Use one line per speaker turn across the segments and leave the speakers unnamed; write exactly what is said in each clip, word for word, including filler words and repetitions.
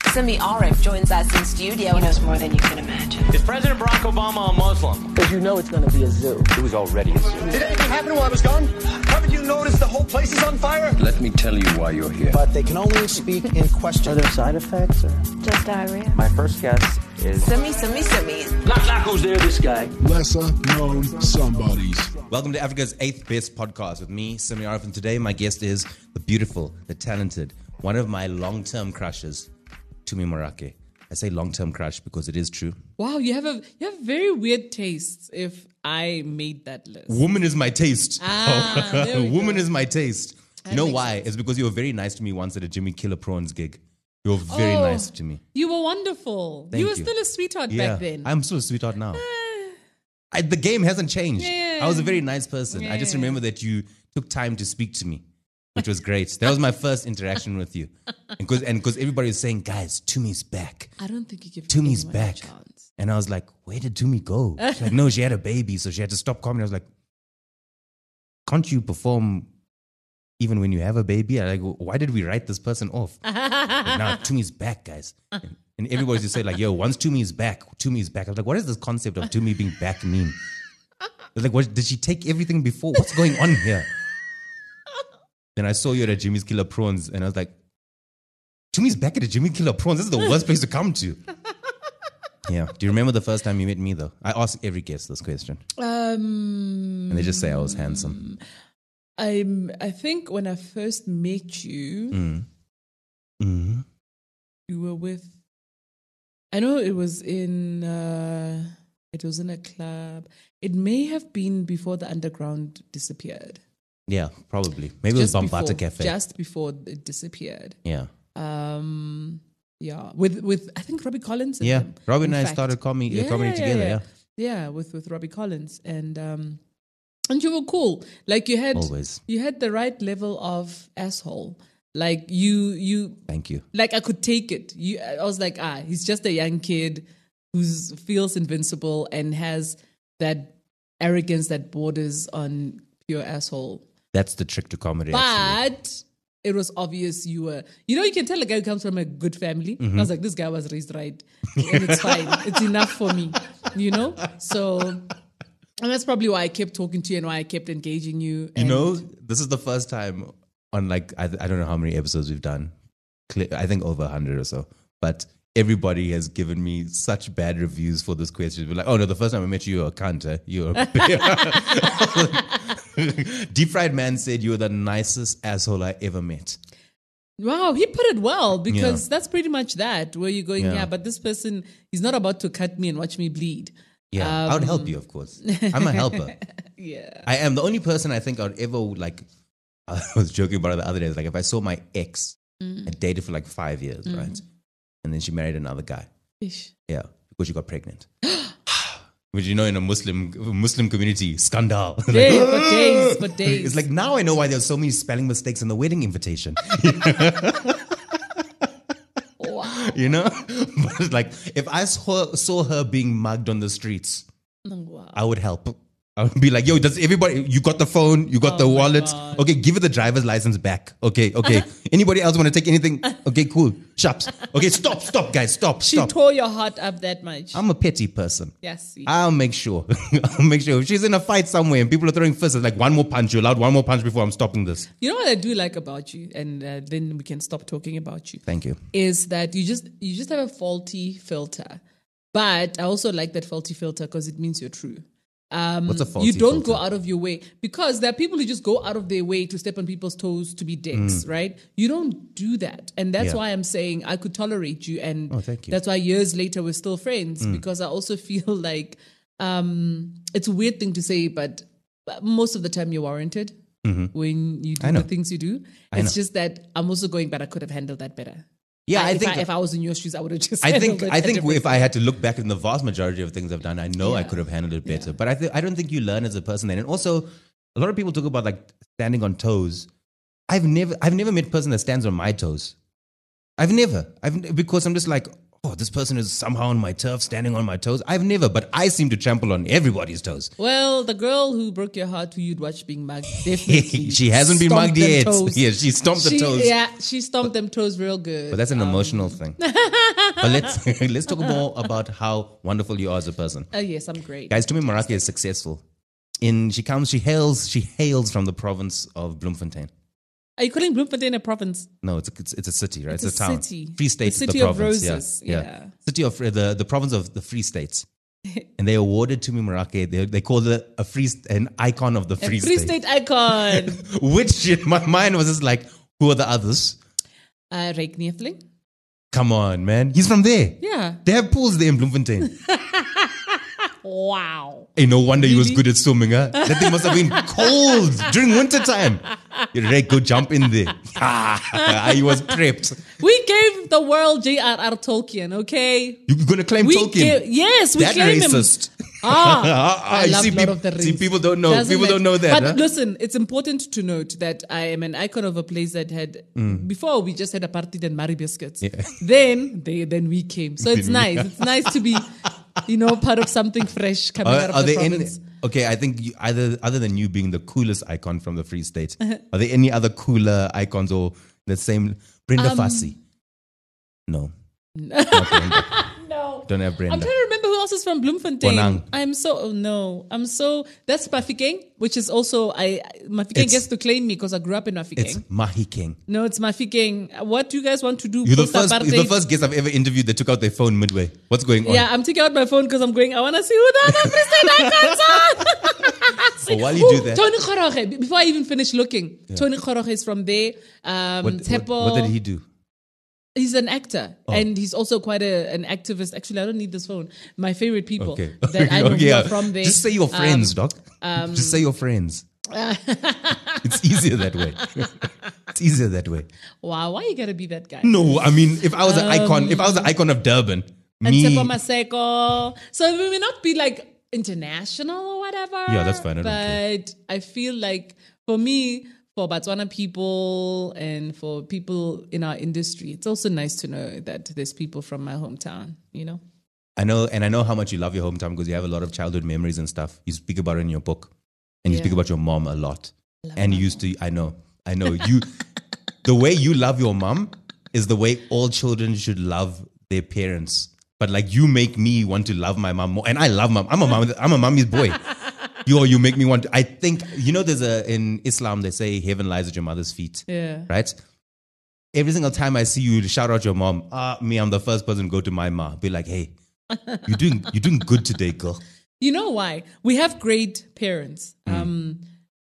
Simi Arif joins us in studio.
He knows more than you can imagine.
Is President Barack Obama a Muslim?
Because you know it's going to be a zoo.
It was already a zoo.
Did anything happen while I was gone? Haven't you noticed the whole place is on fire?
Let me tell you why you're here.
But they can only speak in question.
Are there side effects? Or?
Just diarrhea.
My first guess is...
Simi, Simi, Simi.
Knock, knock, who's there, this guy?
Lesser known somebodies.
Welcome to Africa's eighth best podcast with me, Simi Arif, and today my guest is the beautiful, the talented, one of my long-term crushes, Tumi Morake. I say long-term crush because it is true.
Wow, you have a you have very weird tastes. If I made that list,
woman is my taste.
Ah, there we
woman
go.
is my taste.
That
You know
makes
why?
sense.
It's because you were very nice to me once at a Jimmy Killer Prawns gig. You were very
Oh,
nice to me.
You were wonderful.
Thank
you were
you.
still a sweetheart
Yeah,
back then.
I'm still a sweetheart now. I, the game hasn't changed.
Yeah.
I was a very nice person. I just
Yeah.
remember that you took time to speak to me, which was great. That was my first interaction with you. And because and because everybody was saying, guys, Tumi's back.
I don't think you give
Tumi's
anyone
back.
a chance.
And I was like, where did Tumi go? She's like, no, she had a baby, so she had to stop comedy. I was like, can't you perform even when you have a baby? I like, why did we write this person off? But now Tumi's back, guys. And, and everybody just say like, yo, once Tumi's back, Tumi's back. I was like, what does this concept of Tumi being back mean? They're like, what, did she take everything before? What's going on here? Then I saw you at a Jimmy's Killer Prawns, and I was like, Tumi's back at a Jimmy Killer Prawns. This is the worst place to come to. Yeah. Do you remember the first time you met me, though? I ask every guest this question.
Um,
And they just say I was handsome.
I'm. I think when I first met you,
Mm. Mm.
you were with. I know it was in. Uh, it was in a club. It may have been before the underground disappeared.
Yeah, probably. Maybe
Just
it was Bambata
before,
Cafe.
Just before it disappeared.
yeah.
Um, yeah, with with I think Robbie Collins. and
Yeah.
them,
Robin
in
and I
fact.
started comedy, uh, comedy together, yeah.
yeah, with with Robbie Collins, and um, and you were cool. Like you had
Always.
you had the right level of asshole. Like you you
Thank you.
like I could take it. You, I was like, ah, he's just a young kid who feels invincible and has that arrogance that borders on pure asshole.
That's the trick to comedy, actually.
But it was obvious you were, you know, you can tell a guy who comes from a good family.
Mm-hmm.
I was like, this guy was raised right. And it's fine. It's enough for me, you know? So, and that's probably why I kept talking to you and why I kept engaging you.
You
And
know, this is the first time on like, I, I don't know how many episodes we've done. Cle- I think over one hundred or so. But everybody has given me such bad reviews for this question. We're like, oh no, the first time I met you, you were a cunt. Eh? You were Deep Fried Man said you were the nicest asshole I ever met.
wow, he put it well because
Yeah.
that's pretty much that where you're going,
Yeah.
yeah. but this person, he's not about to cut me and watch me bleed.
Yeah,
Um,
I would help you, of course. I'm a helper.
Yeah.
I am the only person I think I would ever like. I was joking about it the other day. It's like if I saw my ex,
Mm.
I dated for like five years, right? And then she married another guy.
Ish.
Yeah, because she got pregnant. Which you know, in a Muslim Muslim community, scandal. Like,
Days, for days, for days.
it's like now I know why there's so many spelling mistakes in the wedding invitation.
wow.
You know, but it's like if I saw, saw her being mugged on the streets,
Wow.
I would help. I would be like, yo, does everybody, you got the phone, you got
Oh
the
my
wallet.
God.
Okay, give her the driver's license back. Okay, okay. Anybody else want to take anything? Okay, cool. Shops. Okay, stop, stop, guys, stop,
She
stop.
tore your heart up that much.
I'm a petty person.
yes. see.
I'll make sure. I'll make sure. If she's in a fight somewhere and people are throwing fists, it's like one more punch. You're allowed one more punch before I'm stopping this.
You know what I do like about you, and uh, then we can stop talking about you.
Thank you.
Is that you just you just have a faulty filter, but I also like that faulty filter because it means you're true. Um,
What's a faulty
you don't
filter?
go out of your way because there are people who just go out of their way to step on people's toes to be dicks, right? You don't do that, and that's
Mm. Yeah.
why I'm saying I could tolerate you, and
Oh, thank you.
that's why years later we're still friends
Mm.
because I also feel like um, it's a weird thing to say, but but most of the time you're warranted when you
Mm-hmm. I
do
know.
the things you do.
I
It's
know.
just that I'm also going, but I could have handled that better.
Yeah, I
if
think-
I, if I was in your shoes, I would have just.
I
handled
think
it
I
a
think
different
if I had to look back in the vast majority of things I've done, I know I
Yeah.
could have handled it better.
Yeah.
But I th- I don't think you learn as a person then. And also, a lot of people talk about like standing on toes. I've never I've never met a person that stands on my toes. I've never. I've because I'm just like, oh, this person is somehow on my turf, standing on my toes. I've never, but I seem to trample on everybody's toes.
Well, the girl who broke your heart, who you'd watch being mugged, definitely.
She hasn't been
stomped
mugged
them
yet.
toes.
Yeah, she stomped the
She-
toes.
Yeah, she stomped them toes real good.
But that's an
Um,
emotional thing. But let's let's talk more about how wonderful you are as a person.
Oh yes, I'm great.
Guys, Tumi Morake is successful. In she comes, she hails, she hails from the province of Bloemfontein.
Are you calling Bloemfontein a province?
No, it's a, it's, it's a city, right? It's,
It's
a,
a
town.
city.
Free State,
The city
the
of
province.
roses,
Yeah,
yeah.
City of the the province of the Free States, and they awarded Tumi Morake. They they called it a free an icon of the
A
Free,
Free State icon.
Which in my mind was just like, who are the others?
uh, Ryk Neethling.
Come on, man. He's from there.
Yeah.
They have pools there in Bloemfontein.
Wow.
Hey, no wonder he was
Really?
good at swimming, huh? That thing must have been cold during winter time. Rick, go jump in there. He was prepped.
We gave the world J R R Tolkien, okay?
You're going to claim
We
Tolkien?
gave, yes, we
That
claim
racist.
him. Ah,
Ah,
I
you
love
see,
Lord
peop-
of the Rings.
see, people don't know.
Doesn't
People don't know that,
But
huh?
listen, it's important to note that I am an icon of a place that had before we just had a party and Mari biscuits.
Mm. Yeah.
Then they then we came. So it's
Then we-
nice. It's nice to be, you know, part of something fresh coming
Are,
out of
are
the
there any?
province.
Okay, I think you, either other than you being the coolest icon from the Free State, are there any other cooler icons or the same? Brenda
Um,
Fassie? No. Not Brenda.
No.
Don't have
I'm
Brenda.
trying to remember who else is from Bloemfontein.
Bonang.
I'm so oh no. I'm so that's Mafikeng, which is also I Mafikeng
It's-
gets to claim me because I grew up in
It's
Mafikeng.
Mahikeng.
No, it's Mafikeng. What do you guys want to do?
You're the first.
post-apartheid?
You're the first guest I've ever interviewed that took out their phone midway. What's going on?
Yeah, I'm taking out my phone because I'm going. I want to see who the other Free State icons are.
Oh, while you do
Ooh,
that-
Tony Kgoroge. Before I even finish looking, Tony Kgoroge is from there. Um,
What, what,
Tshepo-
what did he do?
He's an actor,
Oh.
and he's also quite a, an activist. Actually, I don't need this phone. My favorite people
Okay.
that I know
Okay,
who
yeah.
are from there.
Just say your friends,
Um,
doc. Just say your friends. It's easier that way. It's easier that way.
Wow, why you gotta be that guy?
No, I mean, if I was an icon, if I was an icon of Durban,
And
me,
Tshepo Maseko. So we may not be like international or whatever.
Yeah, that's fine. I don't
but
care.
I feel like for me, for Botswana people and for people in our industry, it's also nice to know that there's people from my hometown, you know?
I know, and I know how much you love your hometown because you have a lot of childhood memories and stuff. You speak about it in your book, and you
Yeah.
speak about your mom a lot. And you used to, I know, I know you. The way you love your mom is the way all children should love their parents. But like you make me want to love my mom more, and I love mom. I'm a mom. I'm a mommy's boy. You, you make me want to. I think you know. There's a in Islam they say heaven lies at your mother's feet.
Yeah.
Right. Every single time I see you shout out your mom, ah, me, I'm the first person to go to my mom. Be like, hey, you're doing, you're doing good today, girl.
You know why? We have great parents.
Mm.
Um,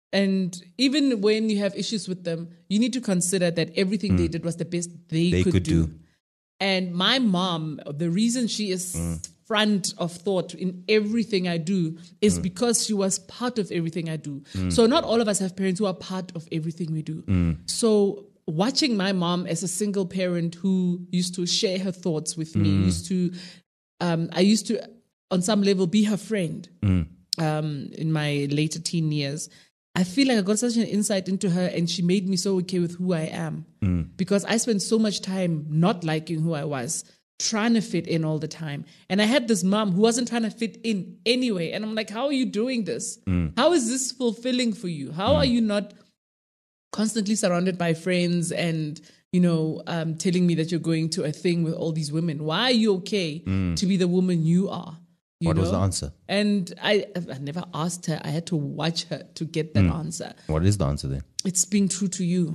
and even when you have issues with them, you need to consider that everything they did was the best they,
Mm. They
could,
could
do.
do.
And my mom, the reason she is
Mm.
front of thought in everything I do is
Mm.
because she was part of everything I do. So not all of us have parents who are part of everything we do.
Mm.
So watching my mom as a single parent who used to share her thoughts with me,
Mm.
used to, um, I used to, on some level, be her friend
Mm.
um, in my later teen years. I feel like I got such an insight into her, and she made me so okay with who I am because I spent so much time not liking who I was, trying to fit in all the time. And I had this mom who wasn't trying to fit in anyway. And I'm like, how are you doing this? How is this fulfilling for you? How are you not constantly surrounded by friends and, you know, um, telling me that you're going to a thing with all these women? Why are you okay to be the woman you are? You
What was
know?
the answer?
And I, I never asked her. I had to watch her to get that answer.
What is the answer then?
It's being true to you.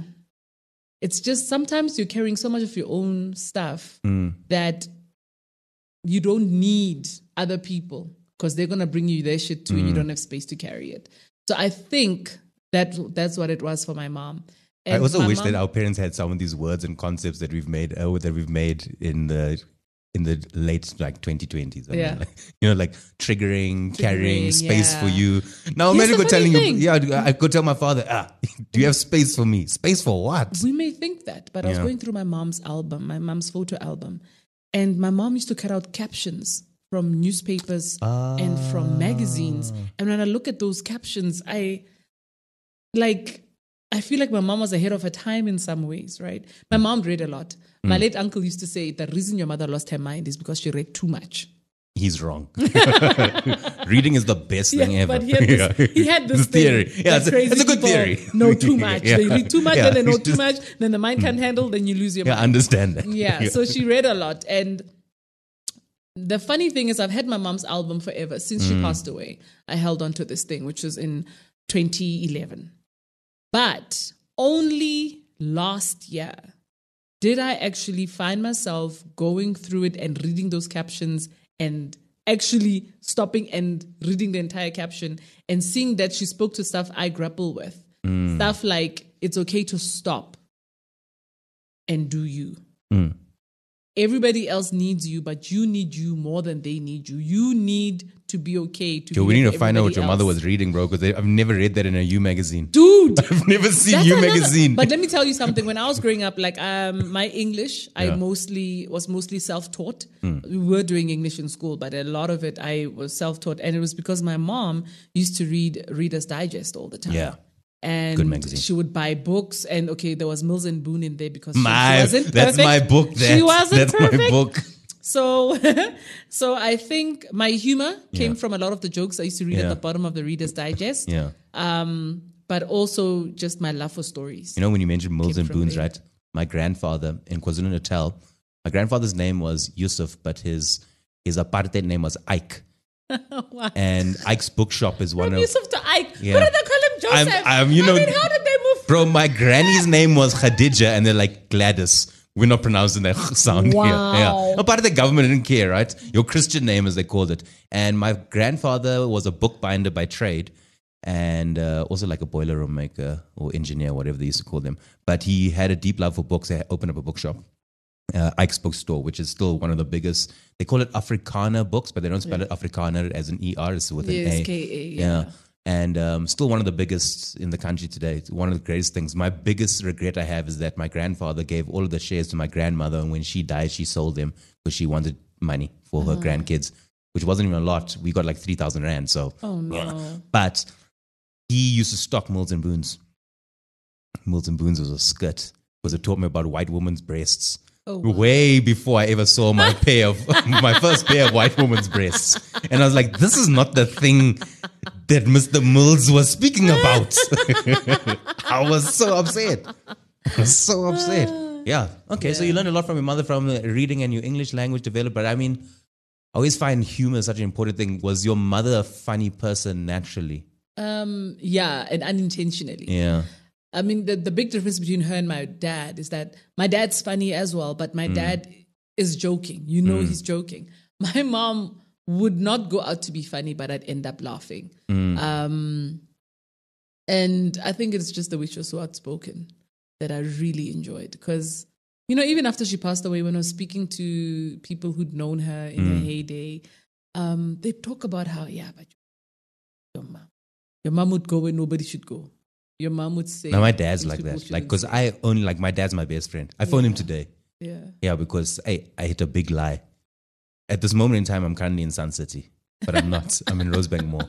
It's just sometimes you're carrying so much of your own stuff that you don't need other people because they're going to bring you their shit too and you don't have space to carry it. So I think that that's what it was for my mom.
I
And
also
my
wish
mom-
that our parents had some of these words and concepts that we've made, uh, that we've made in the in the late like twenty twenties. I mean,
Yeah.
like, you know, like triggering, carrying
Triggering,
space
yeah.
for you. Now
Here's
imagine
the
go telling
funny
you,
thing.
yeah, I could tell my father, ah, do you have space for me? Space for what?
We may think that, but I was
Yeah.
going through my mom's album, my mom's photo album, and my mom used to cut out captions from newspapers and from magazines. And when I look at those captions, I like, I feel like my mom was ahead of her time in some ways, right? My mom read a lot. My late uncle used to say the reason your mother lost her mind is because she read too much.
He's wrong. Reading is the best thing
Yeah,
ever.
but he had this, he had this
This theory.
thing
Yeah,
that
it's a-
crazy
it's a good
people
theory.
know too much.
Yeah.
They read too much,
Yeah.
then they know
It's
too
just-
much, then the mind can't handle, then you lose your
Yeah,
mind.
understand that.
Yeah, so she read a lot. And the funny thing is I've had my mom's album forever since
Mm.
she passed away. I held on to this thing, which was in twenty eleven. But only last year did I actually find myself going through it and reading those captions and actually stopping and reading the entire caption and seeing that she spoke to stuff I grapple with.
Mm.
Stuff like, it's okay to stop and do you.
Mm.
Everybody else needs you, but you need you more than they need you. You need to be okay. To
Yo,
be
we need
with
to find out what
everybody
your mother
else.
was reading, bro, because I've never read that in a You magazine.
Dude,
I've never seen
that's
You
another-
magazine.
But let me tell you something. When I was growing up, like um, my English, I
Yeah.
mostly was mostly self-taught.
Mm.
We were doing English in school, but a lot of it I was self-taught, and it was because my mom used to read Reader's Digest all the time.
Yeah.
And
Good magazine.
she would buy books, and okay, there was Mills and Boone in there because she,
My,
she wasn't
that's
perfect.
my book. That,
she wasn't
that's
perfect.
my book.
So, so I think my humor came
Yeah.
from a lot of the jokes I used to read
Yeah.
at the bottom of the Reader's Digest.
Yeah.
Um, but also just my love for stories.
You know, when you mentioned Mills
Came
and
from
Boons,
there.
right? My grandfather in KwaZulu-Natal, my grandfather's name was Yusuf, but his his apartheid name was Ike.
Wow.
And Ike's bookshop is one
From
of...
Yusuf to Ike.
Yeah.
Who did they call him Joseph?
I'm- I'm- you
I
know-
mean, how did they move?
Bro, my granny's name was Khadija, and they're like Gladys. We're not pronouncing that sound
Wow.
here. Yeah. No, part of the government didn't care, right? Your Christian name, as they called it. And my grandfather was a bookbinder by trade, and uh, also like a boiler room maker or engineer, whatever they used to call them. But he had a deep love for books. He opened up a bookshop, uh, Ike's Bookstore, which is still one of the biggest. They call it Afrikaner books, but they don't spell it Afrikaner as an E R. It's with
Yes,
an A.
K A, yeah.
And um, still one of the biggest in the country today. It's one of the greatest things. My biggest regret I have is that my grandfather gave all of the shares to my grandmother, and when she died, she sold them because she wanted money for her grandkids, which wasn't even a lot. We got like three thousand rand. So,
Oh, no.
but he used to stock Mills and Boons. Mills and Boons was a skit because it taught me about white women's breasts.
Oh, wow.
Way before I ever saw my pair of my first pair of white women's breasts, and I was like, "This is not the thing that Mister Mills was speaking about." I was so upset. I was so upset. Yeah. Okay. So you learned a lot from your mother from uh, reading and your English language developed. But I mean, I always find humor such an important thing. Was your mother a funny person naturally?
Um, yeah, and unintentionally.
Yeah.
I mean, the, the big difference between her and my dad is that my dad's funny as well, but my dad is joking. You know, he's joking. My mom would not go out to be funny, but I'd end up laughing. Um, and I think it's just the way she was so outspoken that I really enjoyed. Because, you know, even after she passed away, when I was speaking to people who'd known her in her heyday, um, they talk about how, yeah, but your mom, your mom would go where nobody should go. Your mom would say.
Now my dad's
things
like
people
that.
shouldn't
Like, because
say.
I only like my dad's my best friend. I phoned him today.
Yeah.
Yeah, because hey, I hit a big lie. At this moment in time, I'm currently in Sun City, but I'm not. I'm in Rosebank Mall.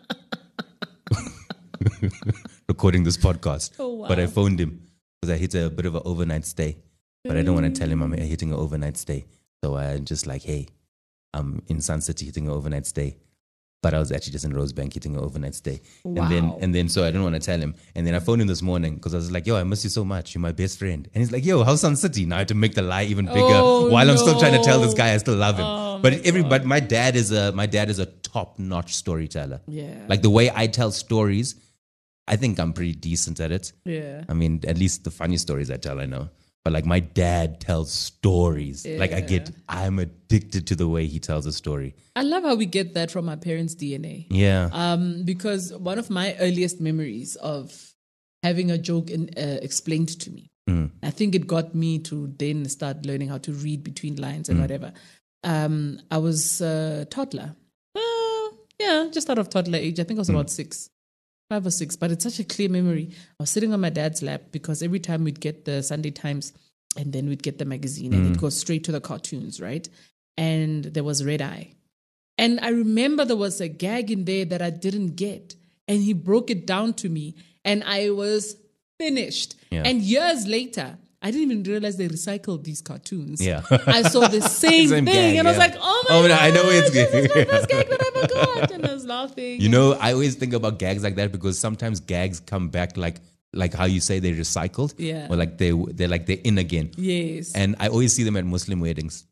Recording this podcast.
Oh, wow.
But I phoned him because I hit a bit of an overnight stay. But I don't want to tell him I'm hitting an overnight stay. So I'm just like, hey, I'm in Sun City hitting an overnight stay. But I was actually just in Rosebank hitting an overnight stay.
Wow.
And then and then so I didn't want to tell him. And then I phoned him this morning because I was like, yo, I miss you so much. You're my best friend. And he's like, yo, how's Sun City? Now I had to make the lie even bigger
Oh,
while I'm still trying to tell this
no.
guy I still love him.
Oh,
but
my
every
God.
but my dad is a my dad is a top-notch storyteller.
Yeah.
Like the way I tell stories, I think I'm pretty decent at it.
Yeah.
I mean, at least the funny stories I tell, I know. But like my dad tells stories. Like I get, I'm addicted to the way he tells a story.
I love how we get that from our parents' D N A.
Yeah.
Um, because one of my earliest memories of having a joke in, uh, explained to me,
Mm.
I think it got me to then start learning how to read between lines and
Mm.
whatever. Um, I was a toddler. Uh, yeah, just out of toddler age. I think I was
Mm.
about six. Five or six, but it's such a clear memory. I was sitting on my dad's lap because every time we'd get the Sunday Times and then we'd get the magazine and
Mm.
it'd go straight to the cartoons, right? And there was Red Eye. And I remember there was a gag in there that I didn't get. And he broke it down to me and I was finished.
Yeah.
And years later, I didn't even realize they recycled these cartoons.
Yeah.
I saw the same,
Same
thing
gag,
and I was
yeah.
like, oh my
Oh, no,
God,
I know it's
this is my
good.
first gag that I forgot. And I was laughing.
You know, I always think about gags like that because sometimes gags come back like like how you say they're recycled.
Yeah.
Or like they they're like they're in again.
Yes.
And I always see them at Muslim weddings.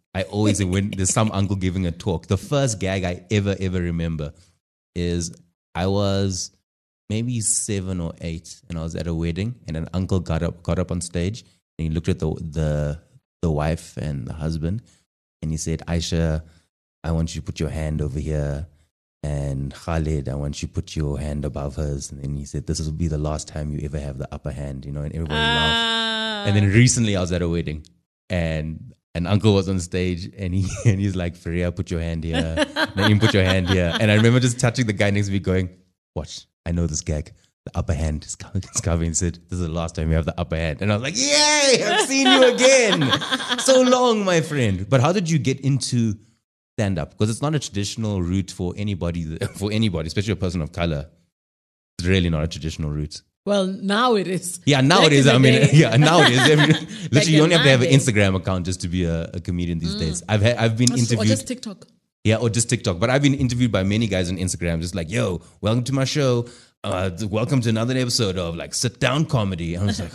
I always, when there's some uncle giving a talk, the first gag I ever, ever remember is I was maybe seven or eight and I was at a wedding and an uncle got up, got up on stage and he looked at the, the, the wife and the husband and he said, Aisha, I want you to put your hand over here. And Khalid, I want you to put your hand above hers. And then he said, this will be the last time you ever have the upper hand, you know, and everybody laughed. And then recently I was at a wedding and an uncle was on stage and he and he's like, Faria, put your hand here. Naeem, put your hand here. And I remember just touching the guy next to me going, watch, I know this gag. The upper hand is coming. It's coming. He said, this is the last time you have the upper hand. And I was like, yay, I've seen you again. So long, my friend. But how did you get into stand-up? Because it's not a traditional route for anybody, for anybody, especially a person of color. It's really not a traditional route.
Well, now it is.
Yeah, now
Back
it is.
in the
I mean,
day.
yeah, now it is. Every, literally, you
in
only have to
my
have an
days.
Instagram account just to be a, a comedian these days. I've had, I've been
Or
interviewed.
just TikTok.
Yeah, or just TikTok. But I've been interviewed by many guys on Instagram, just like, yo, welcome to my show. Uh, welcome to another episode of like sit down comedy. And I was like,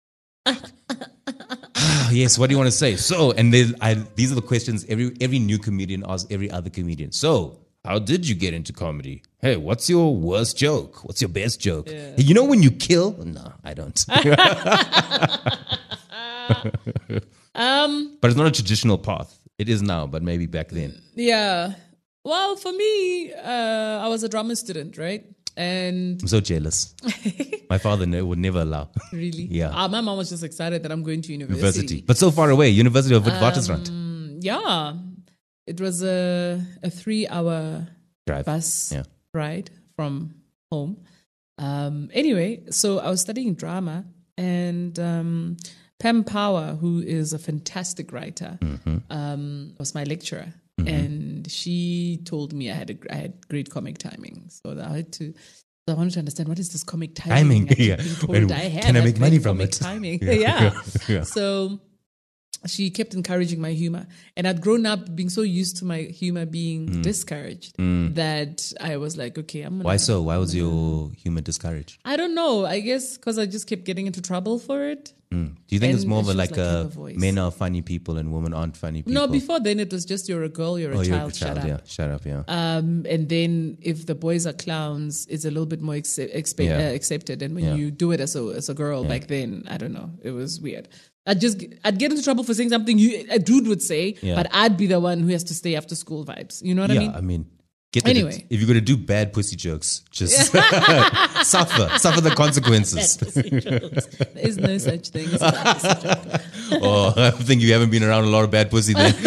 oh, yes, what do you want to say? So, and then I, these are the questions every every new comedian asks every other comedian. So, how did you get into comedy? Hey, what's your worst joke? What's your best joke?
Yeah.
Hey, you know when you kill? No, I don't.
Um,
but it's not a traditional path. It is now, but maybe back then.
yeah. Well, for me, uh, I was a drama student, right? And
I'm so jealous. My father ne- would never allow.
really,
Yeah.
Uh, my mom was just excited that I'm going to university.
University. But so far away, University of Witwatersrand.
Um, yeah, it was a a three hour
Drive.
bus
Yeah.
ride from home. Um, anyway, so I was studying drama, and um, Pam Power, who is a fantastic writer,
Mm-hmm.
um, was my lecturer, and she told me I had a, I had great comic timing. So I had to. So I wanted to understand what is this comic timing?
Timing,
I keep
yeah.
being told
And
I have
can I
that
make money
great
from
comic
it?
Timing,
Yeah,
yeah.
yeah, yeah.
So she kept encouraging my humor, and I'd grown up being so used to my humor being discouraged that I was like, okay, I'm gonna.
Why so? Why was your humor discouraged?
I don't know. I guess because I just kept getting into trouble for it.
Mm. Do you think it's
And
more of a
she was
like,
like,
a
have a voice.
men are funny people and women aren't funny people?
No, before then it was just you're a girl, you're a
oh,
child,
you're a child,
shut up.
yeah. Shut up, yeah.
Um, and then if the boys are clowns, it's a little bit more accept, expe-
Yeah.
uh, accepted. And when
Yeah.
you do it as a as a girl back then, I don't know, it was weird. I'd just I'd get into trouble for saying something you a dude would say,
Yeah.
but I'd be the one who has to stay after school vibes. You know what
yeah,
I mean?
I mean, get the,
Anyway.
if you're going to do bad pussy jokes, just suffer. Suffer the consequences.
There is no such thing as a bad pussy joke.
Oh, I think you haven't been around a lot of bad pussy then.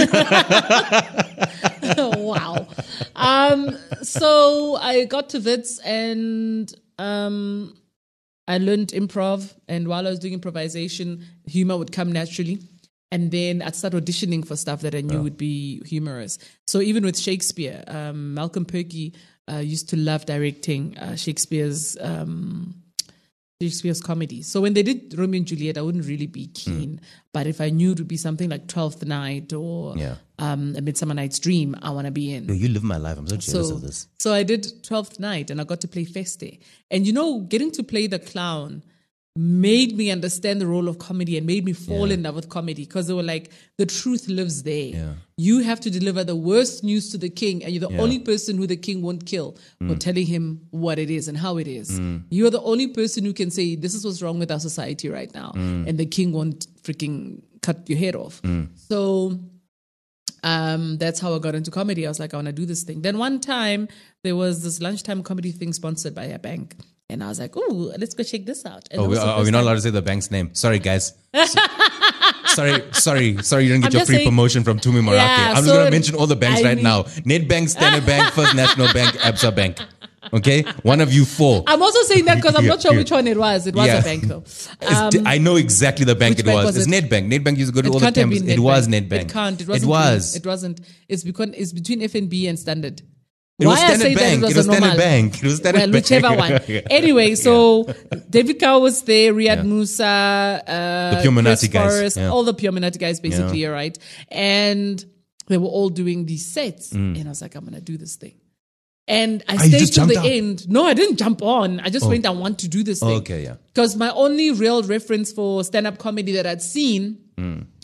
Wow. Um, so I got to Wits and um, I learned improv. And while I was doing improvisation, humor would come naturally. And then I'd start auditioning for stuff that I knew would be humorous. So even with Shakespeare, um, Malcolm Perky uh, used to love directing uh, Shakespeare's um, Shakespeare's comedy. So when they did Romeo and Juliet, I wouldn't really be keen. But if I knew it would be something like Twelfth Night or
Yeah.
um, A Midsummer Night's Dream, I want to be in.
Yo, you live my life. I'm so jealous
So,
of this.
so I did Twelfth Night and I got to play Feste. And you know, getting to play the clown made me understand the role of comedy and made me fall
Yeah.
in love with comedy because they were like, the truth lives there.
Yeah.
You have to deliver the worst news to the king, and you're the
Yeah.
only person who the king won't kill for telling him what it is and how it is. You're the only person who can say, this is what's wrong with our society right now, and the king won't freaking cut your head off. So um, that's how I got into comedy. I was like, I want to do this thing. Then one time there was this lunchtime comedy thing sponsored by a bank. And I was like, oh, let's go check this out. And
Oh,
that
we,
was the
are we
first
not
time-
allowed to say the bank's name? Sorry, guys. So- sorry, sorry, sorry. You didn't get
I'm
your
just
free
saying-
promotion from Tumi Morake.
Yeah,
I'm just
so
going to mention all the banks
I
right
mean-
now: Nedbank, Standard Bank, First National Bank, Absa Bank. Okay, one of you four.
I'm also saying that because I'm
Yeah,
not sure
yeah.
which one it was. It was
Yeah.
a bank though.
It's di- I know exactly the bank
which
it
bank
was.
was
It's
it?
Nedbank. Nedbank used to go to
It
all the
can't have
temps.
been
It
Nedbank.
was Nedbank.
It can't. It
It
wasn't.
was.
It wasn't. It's because it's between F N B and Standard.
It was
Why I
Standard
say
Bank.
that
It
it was,
was
a
Standard
normal.
Bank. It was Standard
well,
Bank.
whichever one.
Yeah.
Anyway, so David Cow was there, Riyad
Yeah.
Musa, uh,
The Pure
Chris
Minati guys.
Forrest,
Yeah.
all the Pure Minati guys, basically, all right. And they were all doing these sets, and I was like, I'm gonna do this thing. And I
Ah, you
stayed
just
till the
jumped out?
end. No, I didn't jump on. I just
Oh.
went, I want to do this
Oh,
thing.
okay, yeah.
Because my only real reference for stand-up comedy that I'd seen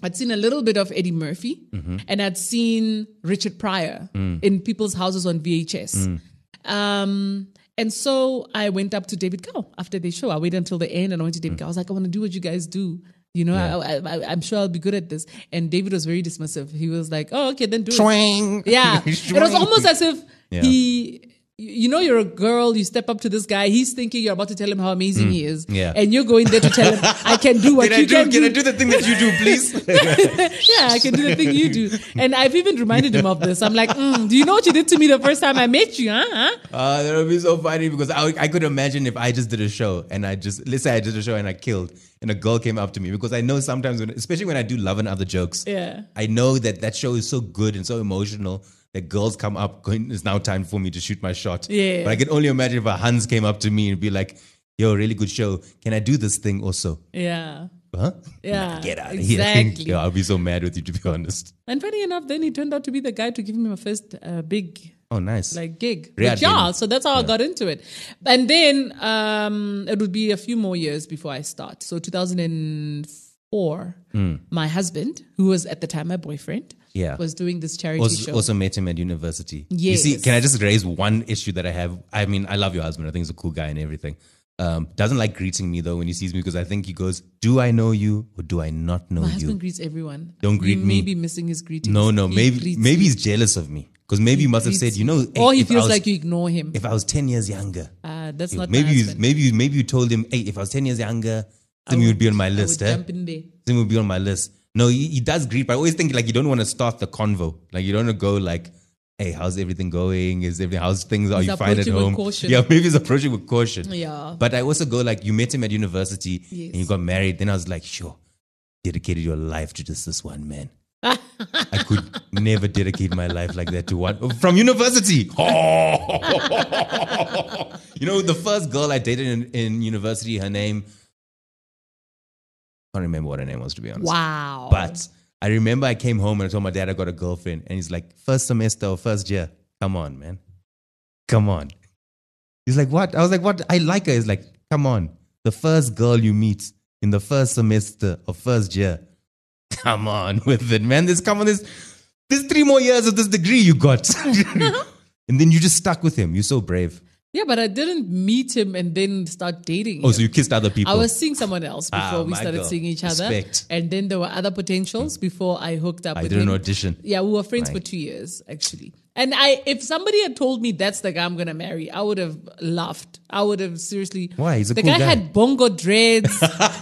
I'd seen a little bit of Eddie Murphy,
Mm-hmm.
and I'd seen Richard Pryor
Mm.
in people's houses on V H S. Um, and so I went up to David Cow after the show. I waited until the end and I went to David Cow. I was like, I want to do what you guys do. You know,
Mm. Yeah.
I, I, I'm sure I'll be good at this. And David was very dismissive. He was like, oh, okay, then do it.
Swing.
Yeah. It was almost as if
Yeah.
he, you know, you're a girl, you step up to this guy, he's thinking you're about to tell him how amazing he is.
Yeah.
And you're going there to tell him, I can do what
Can I
you
do?
can,
Can I do the thing that you do, please?
Yeah, I can do the thing you do. And I've even reminded him of this. I'm like, mm, do you know what you did to me the first time I met you? Huh? huh?
Uh, that would be so funny because I, I could imagine if I just did a show and I just, let's say I did a show and I killed and a girl came up to me because I know sometimes, when, especially when I do Love and Other Jokes,
Yeah.
I know that that show is so good and so emotional that girls come up going, it's now time for me to shoot my shot.
Yeah.
But I can only imagine if a Hans came up to me and be like, yo, really good show. Can I do this thing also?
Yeah.
Huh?
Yeah.
Get out of
exactly.
here. Yeah, I'll be so mad with you, to be honest.
And funny enough, then he turned out to be the guy to give me my first uh, big
Oh, nice.
like gig.
Riyadh
But yeah,
then.
so that's how I got into it. And then um, it would be a few more years before I start. So two thousand four, my husband, who was at the time my boyfriend,
Yeah.
was doing this charity
Also,
show.
also met him at university. You see,
Yes.
can I just raise one issue that I have? I mean, I love your husband. I think he's a cool guy and everything. Um, doesn't like greeting me though when he sees me because I think he goes, do I know you or do I not know
my
you?
husband greets everyone.
Don't greet
you
me.
may be missing his greetings.
No, no,
He
maybe
greets
maybe
me.
he's jealous of me because maybe he must have
Greets
said, you know,
me.
hey,
or he
if I
feels
was-
like you ignore him.
if I was ten years younger,
Uh, that's
you-
not
maybe
my
you,
husband.
maybe you, maybe you told him, hey, if I was ten years younger,
I
then you would be on my
I
list,
would
eh?
jump in there.
Then would be on my list. No, he, he does greet, but I always think like you don't want to start the convo. Like you don't want to go like, hey, how's everything going? Is everything, how's things? Are
He's
you fine at
approaching with
home?
caution.
Yeah, maybe he's approaching with caution.
Yeah.
But I also go like, you met him at university
Yes.
and you got married. Then I was like, sure, dedicated your life to just this one man. I could never dedicate my life like that to one from university. Oh. You know, the first girl I dated in, in university, her name, I can't remember what her name was, to be honest.
Wow.
But I remember I came home and I told my dad I got a girlfriend. And he's like, first semester or first year? Come on, man. Come on. He's like, what? I was like, what? I like her. He's like, come on. The first girl you meet in the first semester or first year. Come on with it, man. There's, come on, there's, there's three more years of this degree you got. And then you just stuck with him. You're so brave.
yeah, but I didn't meet him and then start dating him.
Oh, so you kissed other people.
I was seeing someone else before
Ah,
we
my
started
girl.
seeing each other.
Respect.
And then there were other potentials before I hooked up
I
with
did
him.
an audition.
Yeah, we were friends
Right.
for two years, actually. And I, if somebody had told me that's the guy I'm going to marry, I would have laughed. I would have seriously.
Why? He's a
the
cool
guy,
guy.
had bongo dreads.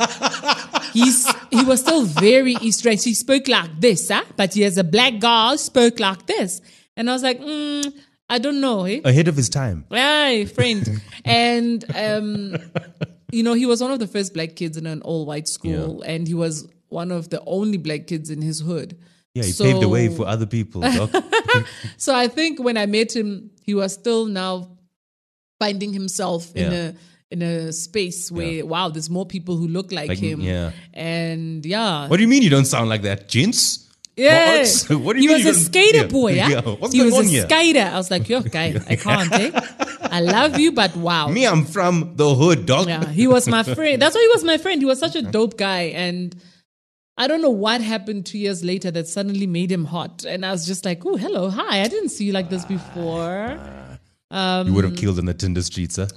He's He was still very Eastern. He spoke like this, huh? But he has a black guy, spoke like this. And I was like, mm, I don't know. Eh?
Ahead of his time.
Hi, friend. And, um, you know, he was one of the first black kids in an all white school, and he was one of the only black kids in his hood.
Yeah, he
So-
paved the way for other people. Doc.
So I think when I met him, he was still now finding himself in
Yeah.
a in a space where, wow, there's more people who look like,
Like,
him.
yeah.
And yeah.
What do you mean you don't sound like that, gents?
Yeah,
What? What do you
he
mean
was
you
a
don't-
skater
yeah.
boy. Yeah,
Yeah. What's
he
going
was
on
a
here?
skater. I was like, yo, guy, I can't. Eh? I love you, but wow.
Me, I'm from the hood, dog.
Yeah, he was my friend. That's why he was my friend. He was such a dope guy, and I don't know what happened two years later that suddenly made him hot. And I was just like, oh, hello, hi. I didn't see you like this before.
You would have killed on the Tinder streets, huh?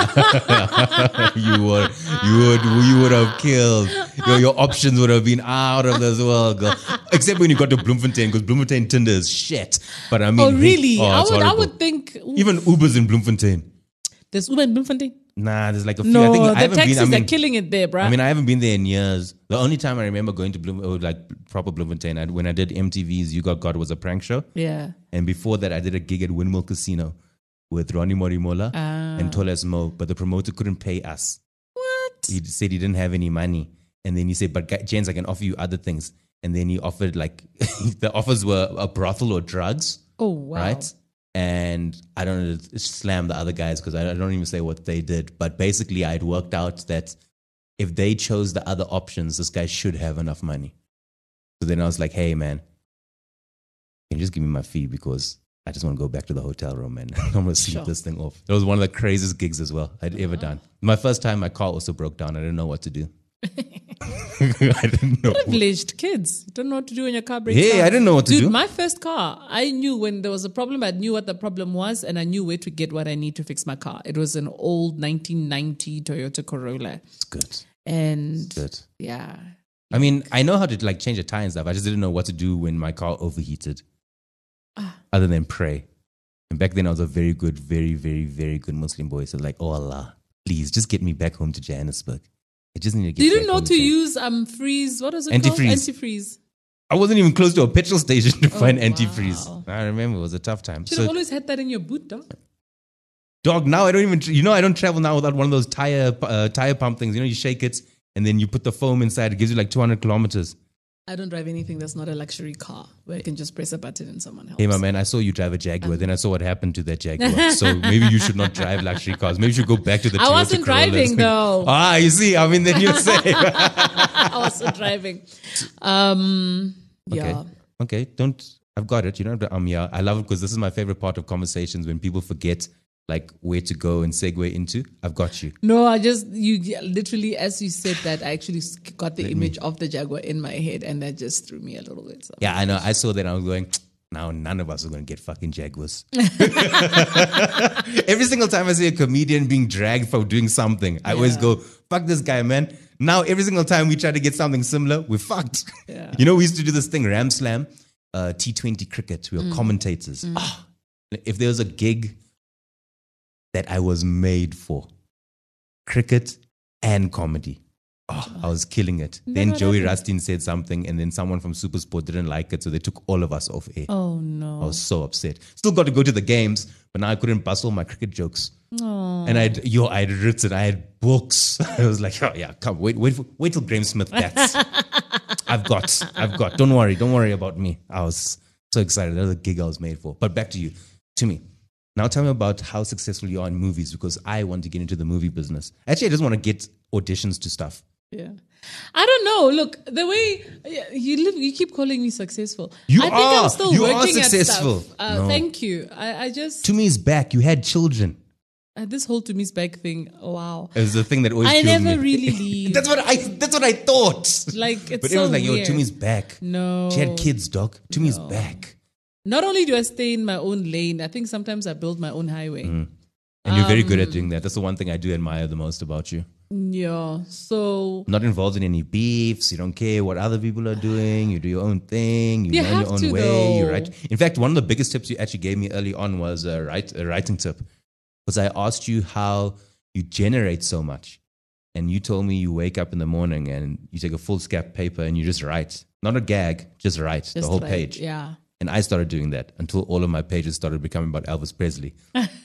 you would, you would, you would have killed. Your, your options would have been out of this world, girl. Except when you got to Bloemfontein, because Bloemfontein Tinder is shit. But I mean,
Oh, really?
oh,
I
it's
would, I
horrible.
would think. ooh,
Even Ubers in Bloemfontein.
there's Uber in Bloemfontein.
Nah, there's like a few.
No,
I think I
the
haven't
taxis
been. I mean,
are killing it there, bruh.
I mean, I haven't been there in years. The only time I remember going to Bloem, oh, like proper Bloemfontein, I, when I did M T V's You Got God was a prank show.
yeah.
And before that, I did a gig at Windmill Casino with Ronnie Morimola
Ah.
and Toles Mo, but the promoter couldn't pay us.
What?
He said he didn't have any money. And then he said, but guy- James, I can offer you other things. And then he offered like, the offers were a brothel or drugs,
Oh, wow.
right? And I don't know, slam the other guys because I I don't even say what they did. But basically, I had worked out that if they chose the other options, this guy should have enough money. So then I was like, hey, man, can you just give me my fee because I just want to go back to the hotel room and I'm going to sleep
Sure.
this thing off. That was one of the craziest gigs as well I'd ever done. My first time, my car also broke down. I didn't know what to do. I didn't know.
Privileged kids. Don't know what to do when your car breaks
Hey,
down.
I didn't know what to
Dude,
do.
my first car, I knew when there was a problem, I knew what the problem was, and I knew where to get what I need to fix my car. It was an old nineteen ninety Toyota Corolla.
It's good.
And
Good.
yeah.
I mean, I know how to like change a tire and stuff. I just didn't know what to do when my car overheated.
Ah.
Other than pray. And back then I was a very good, very, very, very good Muslim boy. So like, oh Allah, please just get me back home to Johannesburg. I just need to get
You
back
didn't know
home
to
Jan-
use um freeze. What is it
Antifreeze.
called? Antifreeze.
I wasn't even close to a petrol station to find
wow.
antifreeze. I remember it was a tough time.
Should
So,
have always had that in your boot, dog.
dog, now I don't even, you know, I don't travel now without one of those tire uh, tire pump things. You know, you shake it and then you put the foam inside. It gives you like two hundred kilometers.
I don't drive anything that's not a luxury car where I can just press a button and someone helps.
Hey, my man, I saw you drive a Jaguar. Then I saw what happened to that Jaguar. So maybe you should not drive luxury cars. Maybe you should go back to the
I
Toyota
wasn't
Corollas.
driving, though.
Ah, you see, I mean, then you say.
I wasn't driving. Um, yeah.
Okay. Okay. Don't, I've got it. You know, um, yeah, I love it because this is my favorite part of conversations when people forget like where to go and segue into. I've got you.
No, I just, you literally, as you said that, I actually got the image of the Jaguar in my head and that just threw me a little bit. So.
Yeah, I know. I saw that. I was going, now none of us are going to get fucking Jaguars. Every single time I see a comedian being dragged for doing something, I always go, fuck this guy, man. Now, every single time we try to get something similar, we're fucked.
Yeah.
You know, we used to do this thing, Ram Slam, uh, T twenty cricket. We were
Mm.
commentators. Ah, if there was a gig that I was made for, cricket and comedy. Oh, I was killing it. Then
what
Joey
happened?
Rustin said something, and then someone from Supersport didn't like it, so they took all of us off air.
Oh,
I
no.
was so upset. Still got to go to the games, but now I couldn't bustle my cricket jokes.
Oh.
And I'd yo, I'd written, I had books. I was like, oh yeah, come wait, wait, for, wait till Graham Smith bats. I've got, I've got. Don't worry, don't worry about me. I was so excited. That was a gig I was made for. But back to you, to me. Now tell me about how successful you are in movies because I want to get into the movie business. Actually, I just want to get auditions to stuff.
Yeah. I don't know. Look, the way you live, you keep calling me successful.
You
I think
are.
I'm still
You are
working at
successful.
stuff. Uh,
No.
Thank you. I, I just,
To me, is back. You had children.
uh, this whole to me's back thing, oh, wow.
It was the thing that always
I
killed
never
me.
really leave.
That's what I. That's what I thought.
Like, it's
but
so
it was like,
weird.
yo, Tumi's back.
No.
She had kids, dog. Tumi's back.
Not only do I stay in my own lane, I think sometimes I build my own highway.
Mm. And you're very good
Um,
at doing that. That's the one thing I do admire the most about you.
Yeah. So
Not involved in any beefs. You don't care what other people are doing. You do your own thing. You,
You
learn
have
your own
to,
way. You
though.
write. In fact, one of the biggest tips you actually gave me early on was a, write, a writing tip. Because I asked you how you generate so much. And you told me you wake up in the morning and you take a full scrap paper and you just write. Not a gag, just write the
just
whole
like,
page.
Yeah.
And I started doing that until all of my pages started becoming about Elvis Presley.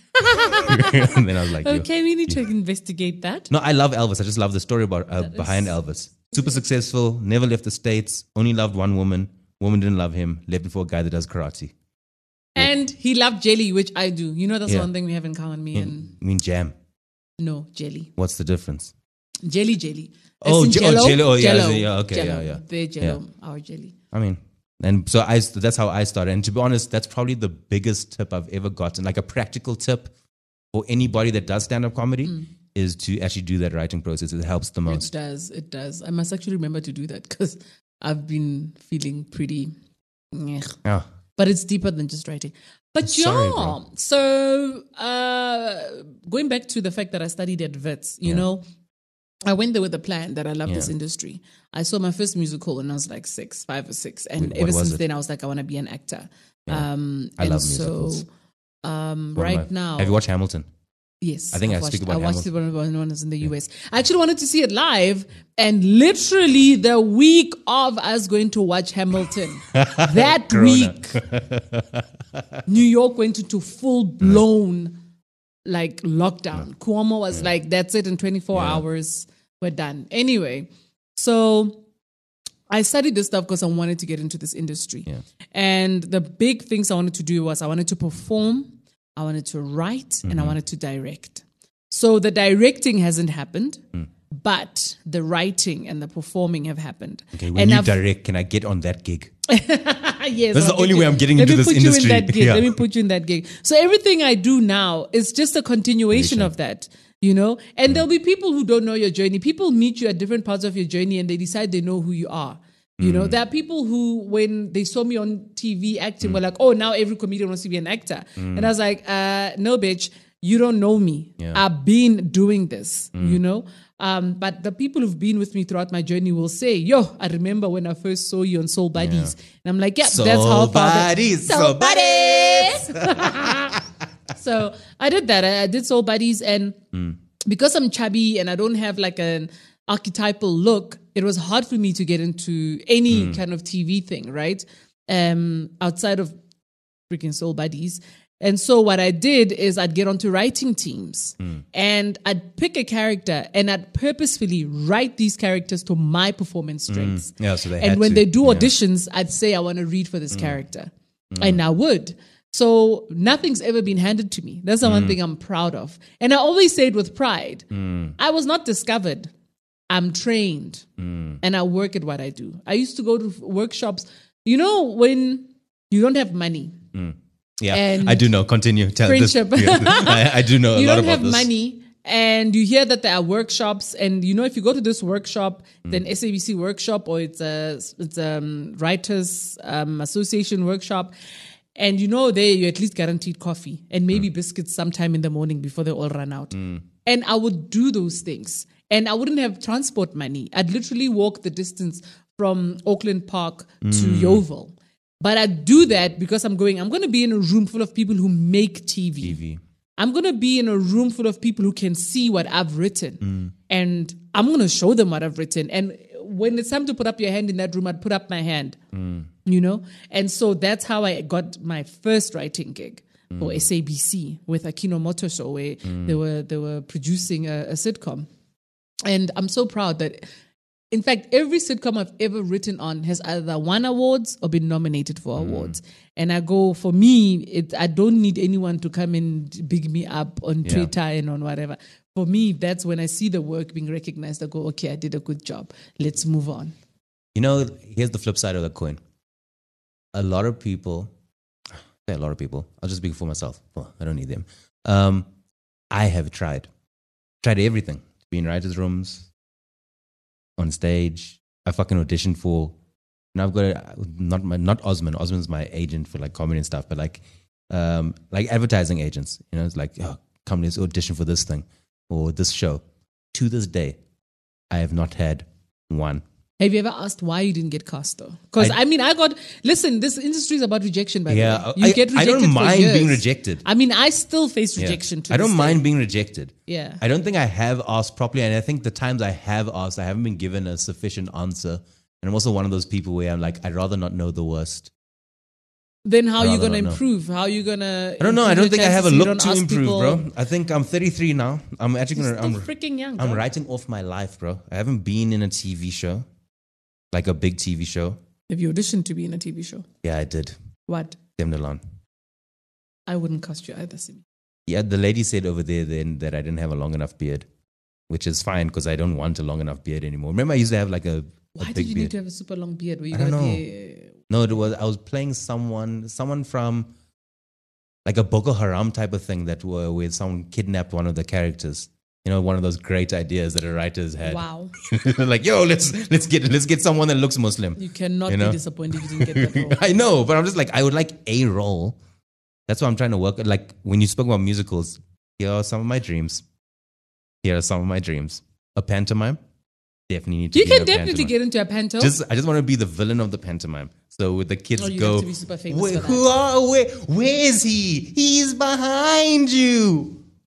And then I was like, yo.
Okay, we need to investigate that.
No, I love Elvis. I just love the story about uh, behind Elvis. Super successful, never left the States, only loved one woman. Woman didn't love him, left him for a guy that does karate.
And he loved jelly, which I do. You know, that's
Yeah.
one thing we have in common, me and
I mean, jam.
no, jelly.
What's the difference?
Jelly, jelly.
Oh,
As in
je- oh,
jello,
jello. Oh, yeah,
jello,
yeah, okay,
jello.
yeah, yeah.
Their jello, our jelly.
I mean, and so I, that's how I started. And to be honest, that's probably the biggest tip I've ever gotten. Like a practical tip for anybody that does stand-up comedy is to actually do that writing process. It helps the
It
most.
does, it does. I must actually remember to do that because I've been feeling pretty, meh.
Yeah.
But it's deeper than just writing. But
Sorry,
yeah,
bro.
so uh, going back to the fact that I studied at Wits, you
Yeah.
know, I went there with a plan that I love this
Yeah.
industry. I saw my first musical when I was like six, five or six. And
Wait, what
ever
was
since
it?
then, I was like, I want to be an actor.
Yeah.
Um,
I
and
love
so,
musicals.
um,
One of
right
my-
now.
Have you watched Hamilton?
Yes.
I think
I've
I speak
watched-
about
I watched
Hamilton.
it when when I was in the U S. I actually wanted to see it live, and literally the week of us going to watch Hamilton, that week, New York went into full blown like lockdown. Cuomo was like, "That's it, in twenty-four
Yeah.
hours, we're done." Anyway, so I studied this stuff because I wanted to get into this industry.
Yeah.
And the big things I wanted to do was I wanted to perform, I wanted to write,
Mm-hmm.
and I wanted to direct. So the directing hasn't happened, but the writing and the performing have happened.
Okay, when
and
you
I've-
direct, can I get on that gig?
Yes,
That's the
I'll
only
get
way
you-
I'm getting
Let
into
me
this
put
industry.
You in that gig.
Yeah.
Let me put you in that gig. So everything I do now is just a continuation
Continuation.
of that. You know, and there'll be people who don't know your journey. People meet you at different parts of your journey and they decide they know who you are. You know, there are people who, when they saw me on T V acting, were like, oh, now every comedian wants to be an actor. And I was like, uh, no, bitch, you don't know me.
Yeah.
I've been doing this, you know. Um, but the people who've been with me throughout my journey will say, yo, I remember when I first saw you on Soul Buddies. Yeah. And I'm like, yeah,
Soul
that's how far that-
Buddies,
Soul
Soul
Buddies. So I did that. I, I did Soul Buddies, and mm. because I'm chubby and I don't have like an archetypal look, it was hard for me to get into any mm. kind of T V thing, right? Um, outside of freaking Soul Buddies. And so what I did is I'd get onto writing teams mm. and I'd pick a character and I'd purposefully write these characters to my performance strengths.
Mm. Yeah, so they
and
had
when
to,
they do
yeah.
auditions, I'd say, I want to read for this
Mm.
character.
Mm.
And I would. So nothing's ever been handed to me. That's the mm. one thing I'm proud of. And I always say it with pride.
Mm.
I was not discovered. I'm trained.
Mm.
And I work at what I do. I used to go to workshops. You know, when you don't have money.
Mm. Yeah,
and
I do know. Continue. Tell
friendship.
This. I, I do know a
you
lot
don't
about
have
this.
money and you hear that there are workshops, and you know, if you go to this workshop, mm. then S A B C workshop, or it's a it's a um, writers um, association workshop, and you know, there you're at least guaranteed coffee and maybe mm. biscuits sometime in the morning before they all run out.
Mm.
And I would do those things, and I wouldn't have transport money. I'd literally walk the distance from Auckland Park mm. to Yeovil. But I do that because I'm going, I'm going to be in a room full of people who make T V.
T V.
I'm going to be in a room full of people who can see what I've written.
Mm.
And I'm going to show them what I've written. And when it's time to put up your hand in that room, I'd put up my hand, mm. you know? And so that's how I got my first writing gig mm. for S A B C with Akino Moto Show, where mm. they were they were producing a, a sitcom. And I'm so proud that... In fact, every sitcom I've ever written on has either won awards or been nominated for mm. awards. And I go, for me, it, I don't need anyone to come and big me up on
Yeah.
Twitter and on whatever. For me, that's when I see the work being recognized. I go, okay, I did a good job. Let's move on.
You know, here's the flip side of the coin. A lot of people, say a lot of people, I'll just speak for myself. Well, I don't need them. Um, I have tried. Tried everything. Be in writers' rooms, on stage. I fucking auditioned for, and I've got a, not my, not Osman. Osman's my agent for like comedy and stuff, but like, um, like advertising agents. You know, it's like, oh, come let's audition for this thing or this show. To this day, I have not had one.
Have you ever asked why you didn't get cast though? Because I, I mean, I got, listen, this industry is about rejection, by
yeah,
the way. You
I,
get rejected
I don't
for
mind
years.
being rejected.
I mean, I still face
Yeah.
rejection to
I don't
this
mind
day.
being rejected.
Yeah.
I don't think I have asked properly, and I think the times I have asked, I haven't been given a sufficient answer. And I'm also one of those people where I'm like, I'd rather not know the worst.
Then how are you
rather
going to
not know.
improve? How are you going to...
I don't know. I don't think I have a look to improve, bro. I think I'm thirty-three now. I'm actually
You're
going to...
still
I'm
freaking young,
I'm
bro.
writing off my life, bro. I haven't been in a T V show, like a big T V show.
Have you auditioned to be in a T V show?
Yeah, I did.
What?
Demnilon.
I wouldn't cast you either, Simi.
Yeah, the lady said over there then that I didn't have a long enough beard, which is fine because I don't want a long enough beard anymore. Remember, I used to have like a, a
Why
big
did you
beard.
need to have a super long beard? Were you
I don't
got
know.
the-
No, it was I was playing someone, someone from like a Boko Haram type of thing that were where someone kidnapped one of the characters. You know, one of those great ideas that a writer's had.
Wow.
Like, yo, let's let's get let's get someone that looks Muslim.
You cannot
You know?
be disappointed you didn't get that role.
I know, but I'm just like, I would like a role. That's what I'm trying to work. Like when you spoke about musicals, here are some of my dreams. Here are some of my dreams. A pantomime, definitely need to.
You
be in
can
a
definitely
pantomime.
get into a panto.
Just, I just want to be the villain of the pantomime. So with the kids
Oh, you
go,
have to be super famous
"Where-
for that."
who are, where, where is he? He's behind you.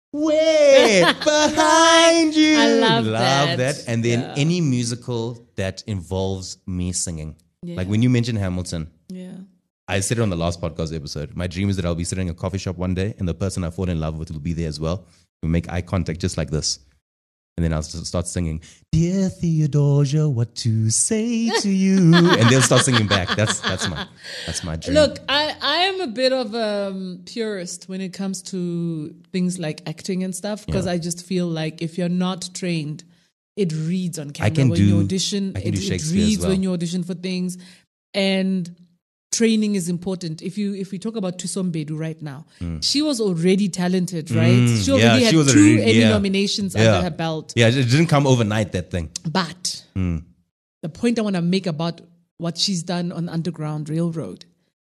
Where? Behind you.
I love that.
that. And then
Yeah.
any musical that involves me singing.
Yeah.
Like when you mentioned Hamilton,
Yeah.
I said it on the last podcast episode. My dream is that I'll be sitting in a coffee shop one day and the person I fall in love with will be there as well. We'll make eye contact just like this. And then I'll s- start singing, Dear Theodosia, what to say to you? And they'll start singing back. That's that's my that's my dream.
Look, I, I am a bit of a um, purist when it comes to things like acting and stuff because
Yeah.
I just feel like if you're not trained, it reads on camera
can
when
do-
you audition.
I can
it,
do
it
Shakespeare as
reads
well.
when you audition for things. And training is important. If you if we talk about Tusombedu right now, she was already talented, right?
Mm,
she already
yeah,
had
she was a
two
really-
Emmy
yeah.
nominations
Yeah.
under her belt.
Yeah, it didn't come overnight, that thing.
But
Mm.
the point I want to make about what she's done on Underground Railroad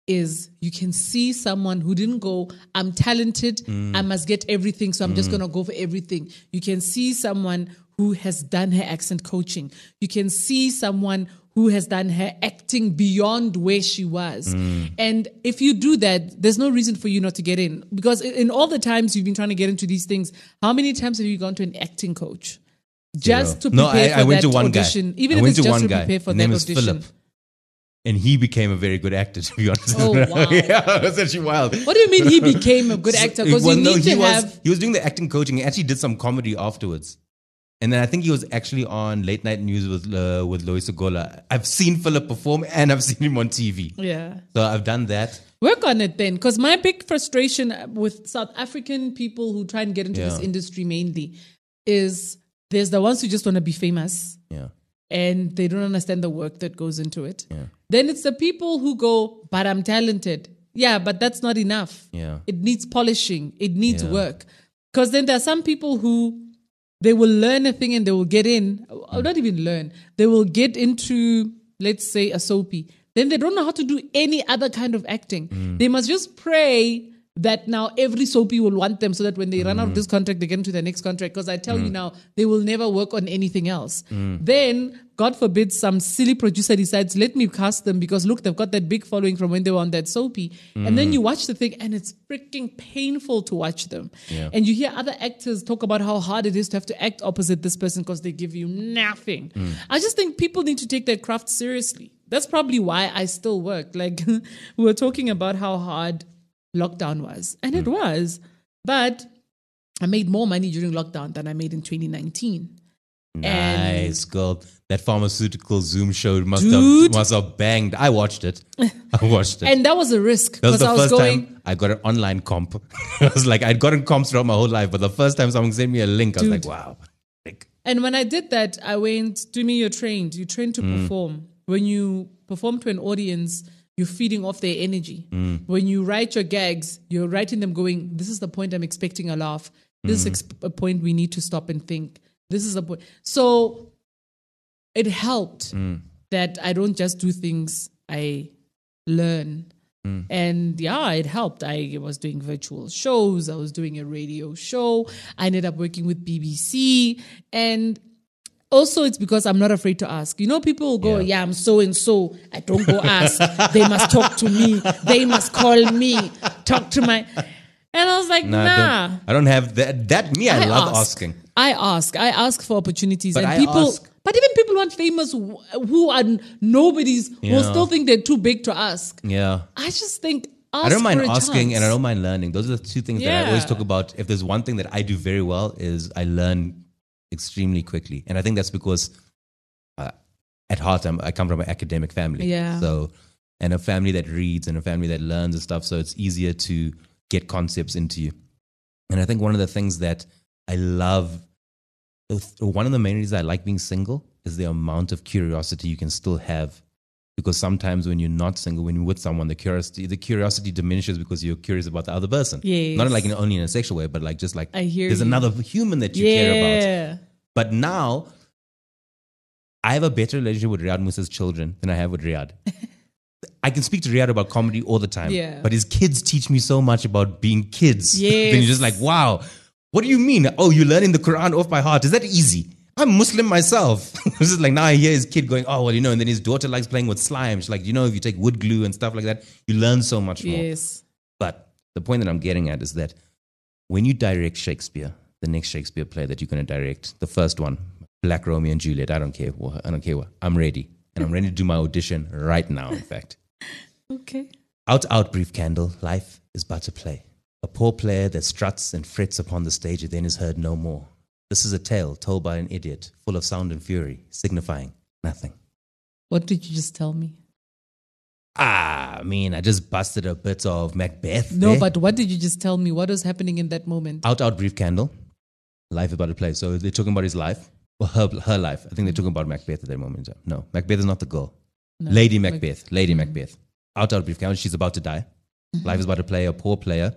is you can see someone who didn't go, I'm talented, I must get everything, so I'm just going to go for everything. You can see someone who has done her accent coaching. You can see someone who has done her acting beyond where she was. And if you do that, there's no reason for you not to get in. Because in all the times you've been trying to get into these things, how many times have you gone to an acting coach? Just to
No,
prepare
I,
for
I went
that
to one
audition.
guy.
Even
I
if
went
it's
to
just
one
to
guy.
prepare for
His
that
name is
audition.
Philip. And he became a very good actor, to be honest.
Oh, wow.
Yeah, that's actually wild.
What do you mean he became a good actor? Because
Well,
you
no,
need
he
to
was,
have...
He was doing the acting coaching. He actually did some comedy afterwards. And then I think he was actually on Late Night News with uh, with Lois Ogola. I've seen Philip perform and I've seen him on T V.
Yeah.
So I've done that.
Work on it then. Because my big frustration with South African people who try and get into
Yeah.
this industry mainly is there's the ones who just want to be famous
Yeah.
and they don't understand the work that goes into it.
Yeah.
Then it's the people who go, but I'm talented. Yeah, but that's not enough.
Yeah.
It needs polishing. It needs
Yeah.
work. Because then there are some people who they will learn a thing and they will get in, or not even learn, they will get into, let's say, a soapy. Then they don't know how to do any other kind of acting.
Mm.
They must just pray that now every soapy will want them so that when they run out of this contract, they get into the next contract. Because I tell you now, they will never work on anything else. Then, God forbid, some silly producer decides, let me cast them because look, they've got that big following from when they were on that soapy. And then you watch the thing and it's freaking painful to watch them.
Yeah.
And you hear other actors talk about how hard it is to have to act opposite this person because they give you nothing. I just think people need to take their craft seriously. That's probably why I still work. Like we were talking about how hard lockdown was. And it was. But I made more money during lockdown than I made in twenty nineteen.
Nice, girl. That pharmaceutical Zoom show must
Dude.
have must have banged. I watched it. I watched it.
And that was a risk
That was
because
the
I was
first
going.
time I got an online comp. I was like, I'd gotten comps throughout my whole life, but the first time someone sent me a link, I was
Dude.
like, wow. Like,
And when I did that, I went, do me, you're trained. You trained to perform. When you perform to an audience, you're feeding off their energy. When you write your gags, you're writing them going, this is the point I'm expecting a laugh. This is ex- a point we need to stop and think. This is a point. So it helped that I don't just do things, I learn. And yeah, it helped. I was doing virtual shows. I was doing a radio show. I ended up working with B B C. And also, it's because I'm not afraid to ask. You know, people will go,
Yeah.
yeah, I'm so and so. I don't go ask. They must talk to me. They must call me. Talk to my... And I was like,
nah, I
nah.
don't, I don't have that. That me, I, love
ask.
asking.
I ask. I ask for opportunities.
But
and
I
people...
ask-
But even people who aren't famous, who who are nobodies, will
Yeah.
still think they're too big to ask.
Yeah.
I just think ask
I don't mind
for a
asking
chance.
and I don't mind learning. Those are the two things that I always
Yeah.
talk about. If there's one thing that I do very well is I learn extremely quickly. And I think that's because uh, at heart I'm, I come from an academic family.
Yeah.
So, and a family that reads and a family that learns and stuff. So it's easier to get concepts into you. And I think one of the things that I love, one of the main reasons I like being single is the amount of curiosity you can still have. Because sometimes when you're not single, when you're with someone, the curiosity the curiosity diminishes because you're curious about the other person.
Yes.
Not like in, only in a sexual way, but like just like
I hear
there's
you.
another human that you care about.
Yeah.
But now, I have a better relationship with Riyad Musa's children than I have with Riyad. I can speak to Riyad about comedy all the time.
Yeah.
But his kids teach me so much about being kids.
Yes.
Then you're just like, wow, what do you mean? Oh, you're learning the Quran off by heart. Is that easy? I'm Muslim myself. It's just like now I hear his kid going, oh, well, you know, and then his daughter likes playing with slime. She's like, you know, if you take wood glue and stuff like that, you learn so much more.
Yes.
But the point that I'm getting at is that when you direct Shakespeare, the next Shakespeare play that you're going to direct, the first one, Black Romeo and Juliet, I don't care. what- I don't care what. I'm ready. And I'm ready to do my audition right now, in fact.
Okay.
Out, out, brief candle. Life is but a play. A poor player that struts and frets upon the stage and then is heard no more. This is a tale told by an idiot, full of sound and fury, signifying nothing.
What did you just tell me?
Ah, I mean, I just busted a bit of Macbeth.
No,
there.
but what did you just tell me? What was happening in that moment?
Out, out, brief candle. Life about to play. So they're talking about his life. Well, her, her life. I think they're talking about Macbeth at that moment. No, Macbeth is not the girl.
No.
Lady Macbeth. Lady
Mm.
Macbeth. out out brief count. She's about to die. Life is about to play a poor player,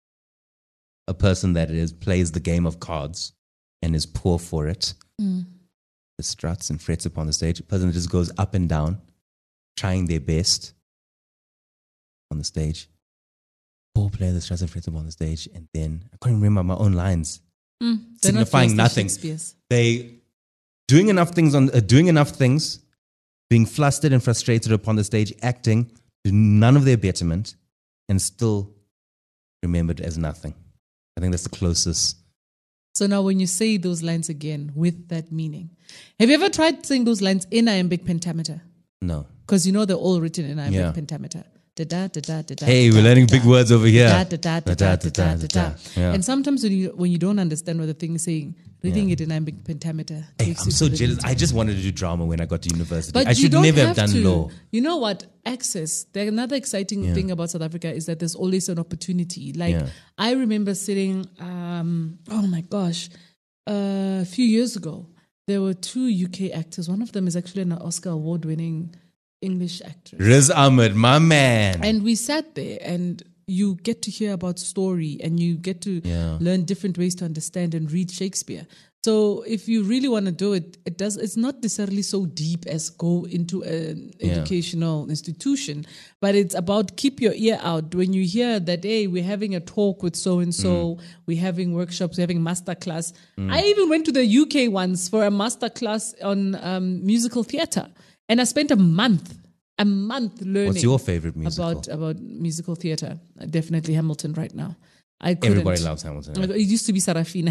a person that is plays the game of cards and is poor for it.
Mm.
The struts and frets upon the stage. A person that just goes up and down, trying their best on the stage. Poor player that struts and frets upon the stage, and then I can't remember my own lines.
Mm,
signifying nothing. They doing enough things on uh, doing enough things, being flustered and frustrated upon the stage, acting to none of their betterment, and still remembered as nothing. I think that's the closest.
So now, when you say those lines again with that meaning, have you ever tried saying those lines in iambic pentameter?
No,
because you know they're all written in iambic
yeah.
pentameter. Da, da, da, da, da, da,
hey,
da,
we're
da,
learning
da,
big words over here.
Da, da, da, da, da, da, da, da, da. Yeah. And sometimes when you when you don't understand what the thing is saying, reading
yeah.
it in iambic pentameter.
Hey, I'm so jealous. I just wanted to do drama when I got to university.
But
I should
you
never
have,
have done
to.
law.
You know what? Access. The, another exciting
yeah.
thing about South Africa is that there's always an opportunity. Like
yeah.
I remember sitting. Um, oh my gosh, uh, a few years ago, there were two U K actors. One of them is actually an Oscar award-winning English actress.
Riz Ahmed, my man.
And we sat there, and you get to hear about story, and you get to
yeah.
learn different ways to understand and read Shakespeare. So if you really want to do it, it does. It's not necessarily so deep as go into an
yeah.
educational institution, but it's about keep your ear out when you hear that. Hey, we're having a talk with so and so. We're having workshops. We're having master class. Mm. I even went to the U K once for a master class on um, musical theatre. And I spent a month, a month learning.
What's your favorite musical?
About, about musical theatre. Definitely Hamilton right now. I couldn't.
Everybody loves Hamilton. Right?
It used to be Sarafina.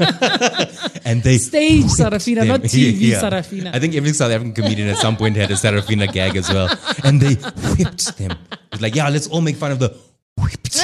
and they
Stage Sarafina,
them.
not T V
yeah.
Sarafina.
I think every South African comedian at some point had a Sarafina gag as well. And they whipped them. It's like, yeah, let's all make fun of the whipped.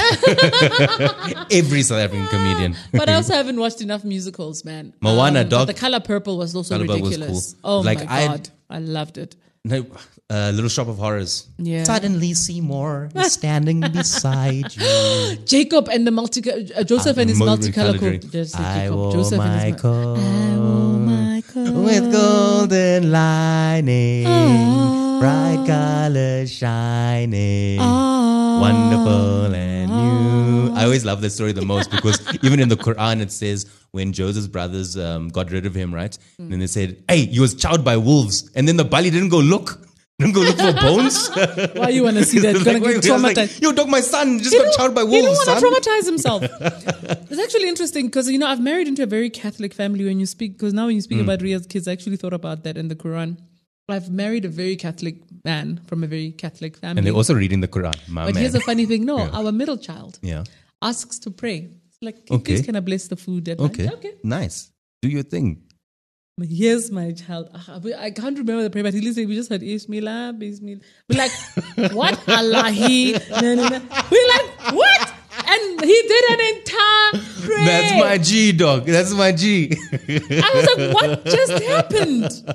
Every South African comedian.
But I also haven't watched enough musicals, man.
Moana,
um,
dog.
The Color Purple was also
Color
ridiculous.
Was cool.
Oh
like,
my
I'd,
God. I loved it.
No, uh, Little Shop of Horrors.
Yeah.
Suddenly Seymour is standing beside you.
Jacob and the multi uh, Joseph uh, and his multicolor coat.
Just I wore
Joseph
my
and his
coat.
I wore my coat
with golden lining, oh, bright colors shining, oh, wonderful and new. I always love this story the most because even in the Quran it says when Joseph's brothers um, got rid of him, right? Mm. And then they said, hey, he was chowed by wolves. And then the Bali didn't go look. Didn't go look for bones.
Why you want to see that? You're
like,
going to get traumatized.
Like, yo, dog, my son just
he
got chowed by wolves,
He didn't want
son.
to traumatize himself. It's actually interesting because, you know, I've married into a very Catholic family when you speak, because now when you speak mm. about Ria's kids, I actually thought about that in the Quran. I've married a very Catholic man from a very Catholic family.
And they're also reading the Quran, my
But
man.
here's the funny thing. No,
yeah.
our middle child
yeah.
asks to pray. Like,
okay.
please can I bless the food at
okay.
lunch? Okay.
Nice. Do your thing.
Here's my child. I can't remember the prayer, but he said we just heard Ismillah, Bismillah. We're like, what? Allahi. No, no, no. We're like, what? And he did an entire prayer.
That's my G, dog. That's my G.
I was like, what just happened?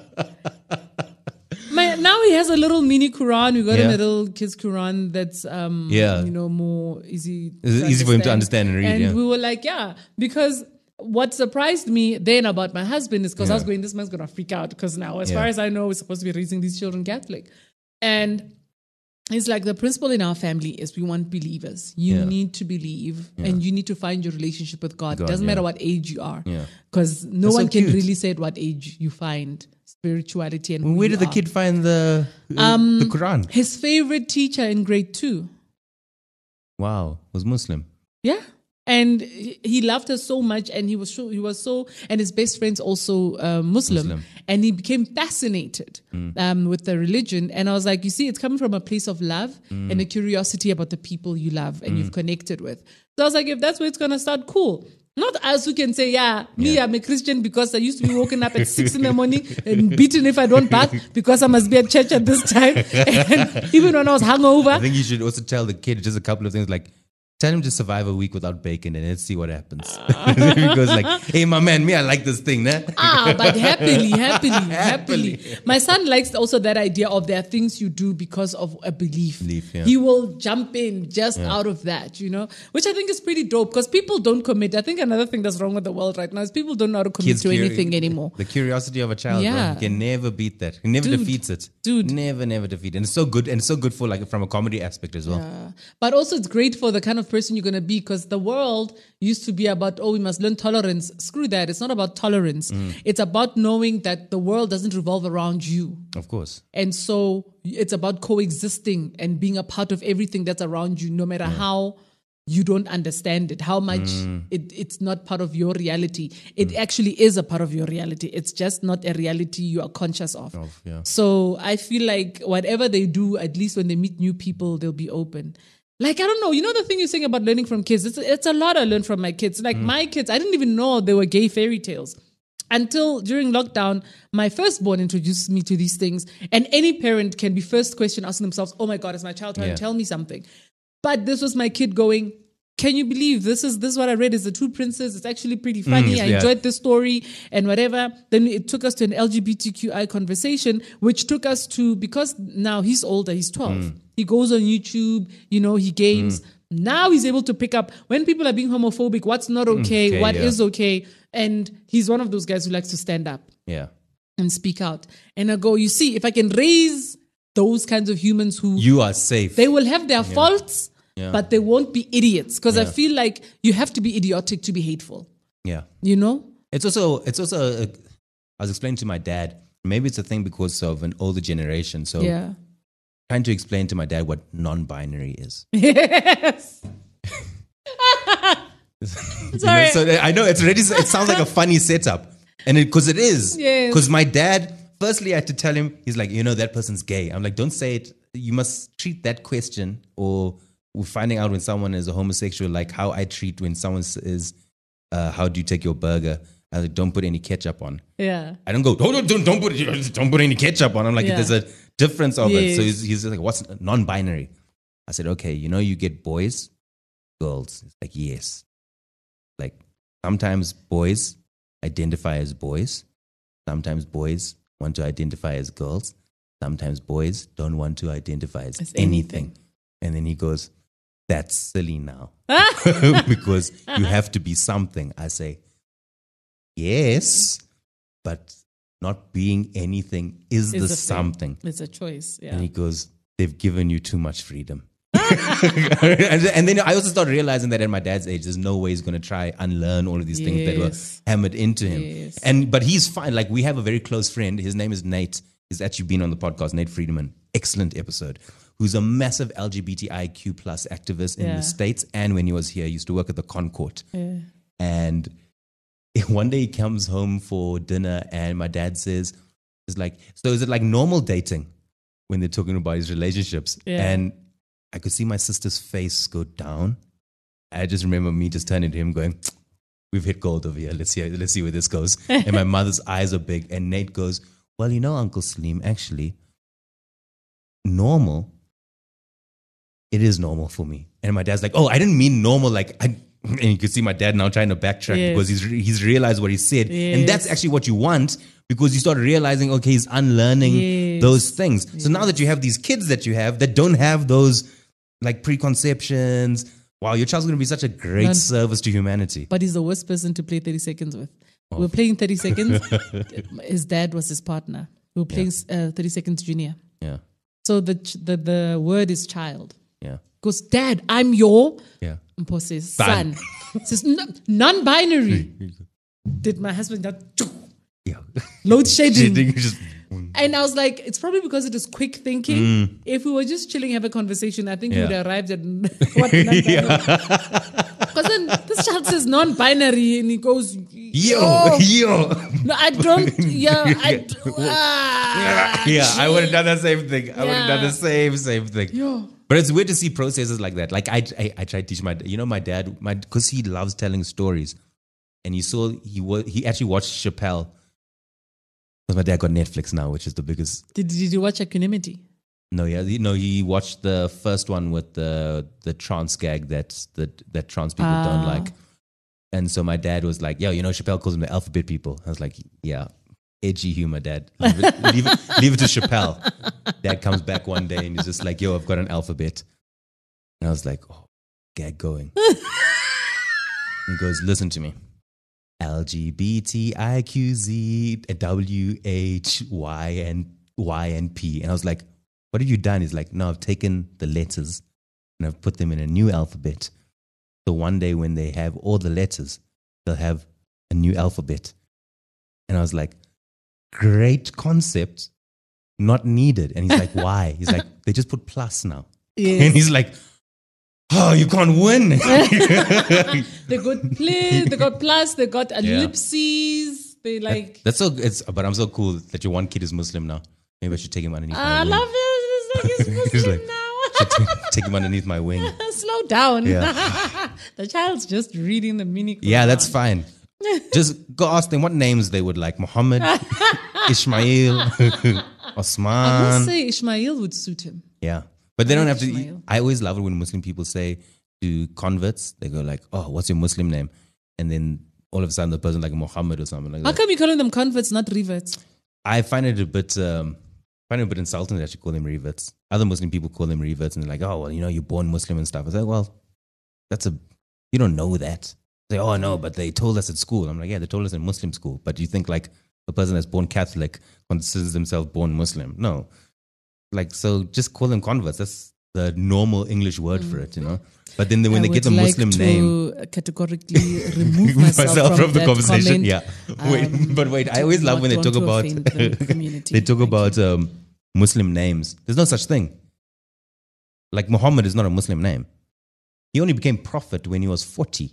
My, now he has a little mini Quran. We got
yeah.
a little kids Quran that's, um,
yeah.
you know, more easy.
It's easy for him to understand and read.
And
yeah.
we were like, yeah, because what surprised me then about my husband is because yeah. I was going, this man's going to freak out because now, as yeah. far as I know, we're supposed to be raising these children Catholic. And it's like the principle in our family is we want believers. You
yeah.
need to believe yeah. and you need to find your relationship with God.
God
it doesn't
yeah.
matter what age you are. Because
yeah.
no
That's
one
so
can
cute.
really say at what age you find spirituality. And
where did the
are.
kid find the, uh,
um,
the Quran?
His favorite teacher in grade two.
Wow. Was Muslim.
Yeah. And he loved her so much, and he was so, he was so, and his best friend's also uh, Muslim, Muslim, and he became fascinated mm. um, with the religion. And I was like, you see, it's coming from a place of love mm. and a curiosity about the people you love and mm. you've connected with. So I was like, if that's where it's gonna start, cool. Not us who can say, yeah, me, yeah. I'm a Christian because I used to be woken up at six in the morning and beaten if I don't bath because I must be at church at this time. And even when I was hungover.
I think you should also tell the kid just a couple of things like, Tell him to survive a week without bacon and let's see what happens. He goes like, hey, my man, me, I like this thing. Nah?
Ah, but happily, happily, happily. My son likes also that idea of there are things you do because of a belief.
Belief, yeah.
He will jump in just
Yeah.
out of that, you know, which I think is pretty dope because people don't commit. I think another thing that's wrong with the world right now is people don't know how to commit
Kids
to
curi-
anything anymore.
The curiosity of a child,
Yeah.
bro. You can never beat that. He never
Dude.
defeats it.
Dude.
Never, never defeat it. And it's so good. And it's so good for like from a comedy aspect as well.
Yeah. But also it's great for the kind of person you're going to be because the world used to be about, oh, we must learn tolerance. Screw that. It's not about tolerance.
Mm.
It's about knowing that the world doesn't revolve around you.
Of course.
And so it's about coexisting and being a part of everything that's around you, no matter how you don't understand it, how much
Mm.
it, it's not part of your reality. It actually is a part of your reality. It's just not a reality you are conscious of.
Of, yeah.
So I feel like whatever they do, at least when they meet new people, they'll be open. Like, I don't know, you know the thing you're saying about learning from kids? It's, it's a lot I learned from my kids. Like my kids, I didn't even know they were gay fairy tales. Until during lockdown, my firstborn introduced me to these things. And any parent can be first question asking themselves, oh my God, is my child trying
Yeah.
to tell me something? But this was my kid going, can you believe this is this is what I read is The Two Princes? It's actually pretty funny.
Mm,
I
yeah.
enjoyed this story and whatever. Then it took us to an L G B T Q I conversation, which took us to, because now he's older, he's twelve.
Mm.
He goes on YouTube, you know, he games. Now he's able to pick up when people are being homophobic, what's not okay,
okay,
what
yeah.
is okay. And he's one of those guys who likes to stand up
Yeah.
and speak out. And I go, you see, if I can raise those kinds of humans who
You are safe.
they will have their faults,
Yeah.
but they won't be idiots. Because I
Yeah.
feel like you have to be idiotic to be hateful.
yeah.
You know?
It's also, it's also, a, I was explaining to my dad, maybe it's a thing because of an older generation. So
Yeah.
trying to explain to my dad what non-binary is.
Yes.
You know,
Sorry.
so I know it's already, it sounds like a funny setup. And because it, 'cause it is.
Yes.
Because my dad, firstly, I had to tell him, he's like, you know, that person's gay. I'm like, don't say it. You must treat that question or we're finding out when someone is a homosexual, like how I treat when someone is, uh, how do you take your burger? I was like, don't put any ketchup on.
Yeah.
I don't go, oh, don't, don't, don't, put, don't put any ketchup on. I'm like,
Yeah.
there's a difference of it. So
Yes.
he's, he's like, what's non-binary? I said, okay, you know, you get boys, girls. It's like, yes. Like sometimes boys identify as boys. Sometimes boys want to identify as girls. Sometimes boys don't want to identify as,
As
anything.
anything.
And then he goes, that's silly now. Because you have to be something. I say, yes, but not being anything is
It's
the
a thing.
something.
It's a choice. Yeah.
And he goes, they've given you too much freedom. and, and then I also started realizing that at my dad's age, there's no way he's going to try unlearn all of these things that were
Yes.
hammered into him.
Yes.
And but he's fine. Like we have a very close friend. His name is Nate. He's actually been on the podcast. Nate Friedman, excellent episode. Who's a massive L G B T I Q plus activist in
Yeah.
the States. And when he was here, he used to work at the Concourt.
Yeah.
And one day he comes home for dinner, and my dad says, "It's like, so is it like normal dating when they're talking about his relationships?"
Yeah.
And I could see my sister's face go down. I just remember me just turning to him, going, "We've hit gold over here. Let's see. Let's see where this goes." And my mother's eyes are big, and Nate goes, "Well, you know, Uncle Salim, actually, normal. It is normal for me." And my dad's like, "Oh, I didn't mean normal. Like, I." And you can see my dad now trying to backtrack
Yes.
because he's re- he's realized what he said, and that's
Yes.
actually what you want because you start realizing, okay, he's unlearning
Yes.
those things. So now that you have these kids that you have that don't have those like preconceptions, wow, your child's going to be such a great
None.
service to humanity.
But he's the worst person to play thirty seconds with. We were playing thirty seconds. His dad was his partner. We were playing uh, thirty seconds junior.
Yeah,
So the, ch- the the word is child.
yeah,
Goes, Dad, I'm your.
yeah.
Mpo says,
Son.
son. Says, "N- non-binary. Did my husband that
Yeah.
load shedding?
Just-
And I was like, it's probably because it is quick thinking. If we were just chilling, have a conversation, I think we
Yeah.
would have arrived at what Because then this child says non-binary and he goes,
Yo,
"Oh,
yo.
no, I don't, yeah, I, d- ah,
Yeah, I would have done the same thing. I would have done
Yeah.
the same, same thing.
Yo.
But it's weird to see processes like that. Like I, I, I try to teach my, you know, my dad, my because he loves telling stories, and you saw he was he actually watched Chappelle. Because my dad got Netflix now, which is the biggest.
Did, did you watch Equanimity?
No, yeah, he- no. He watched the first one with the the trans gag that that that trans people
Ah.
don't like, and so my dad was like, "Yo, you know, Chappelle calls them the alphabet people." I was like, "Yeah, edgy humor, Dad. Leave it, leave it, leave it to Chappelle." Dad comes back one day and he's just like, "Yo, I've got an alphabet," and I was like, "Oh, gag going." He goes, "Listen to me. L G B T I Q Z W H Y and Y and P," and I was like, "What have you done?" He's like, "No, I've taken the letters and I've put them in a new alphabet. So one day when they have all the letters, they'll have a new alphabet." And I was like, "Great concept, not needed." And he's like, "Why?" He's like, "They just put plus now."
Yes.
And he's like, "Oh, you can't win."
They got play, they got plus, they got ellipses. They like.
That's so. It's but I'm so cool that your one kid is Muslim now. Maybe I should take him underneath.
I
my wing.
love it. It's like he's
He's
Muslim
like,
now.
should take, take him underneath my wing.
Slow down.
Yeah.
The child's just reading the mini.
Yeah, that's
Quran.
fine. Just go ask them what names they would like. Muhammad, Ishmael,
I
Osman.
must say Ishmael would suit him.
Yeah. But they don't have to.
Ishmael.
I always love it when Muslim people say to converts, they go like, "Oh, what's your Muslim name?" And then all of a sudden the person like Muhammad or something like
How
that.
come you calling them converts, not reverts?
I find it a bit, um, find it a bit insulting that you call them reverts. Other Muslim people call them reverts, and they're like, "Oh, well, you know, you're born Muslim and stuff." I say, "Well, that's a, you don't know that." They say, "Oh no, but they told us at school." I'm like, "Yeah, they told us in Muslim school." But you think like a person that's born Catholic considers themselves born Muslim? No, like so, just call them converts. That's the normal English word for it, you know. But then when
I
they get the
would like
Muslim
to
name,
categorically remove myself, from,
the
that
conversation.
comment.
Yeah, wait,
Um,
but wait, I
did
always love
not
when they
want
talk
to
about
offend the community.
they talk
Thank
about um, Muslim names. There's no such thing. Like Muhammad is not a Muslim name. He only became prophet when he was forty.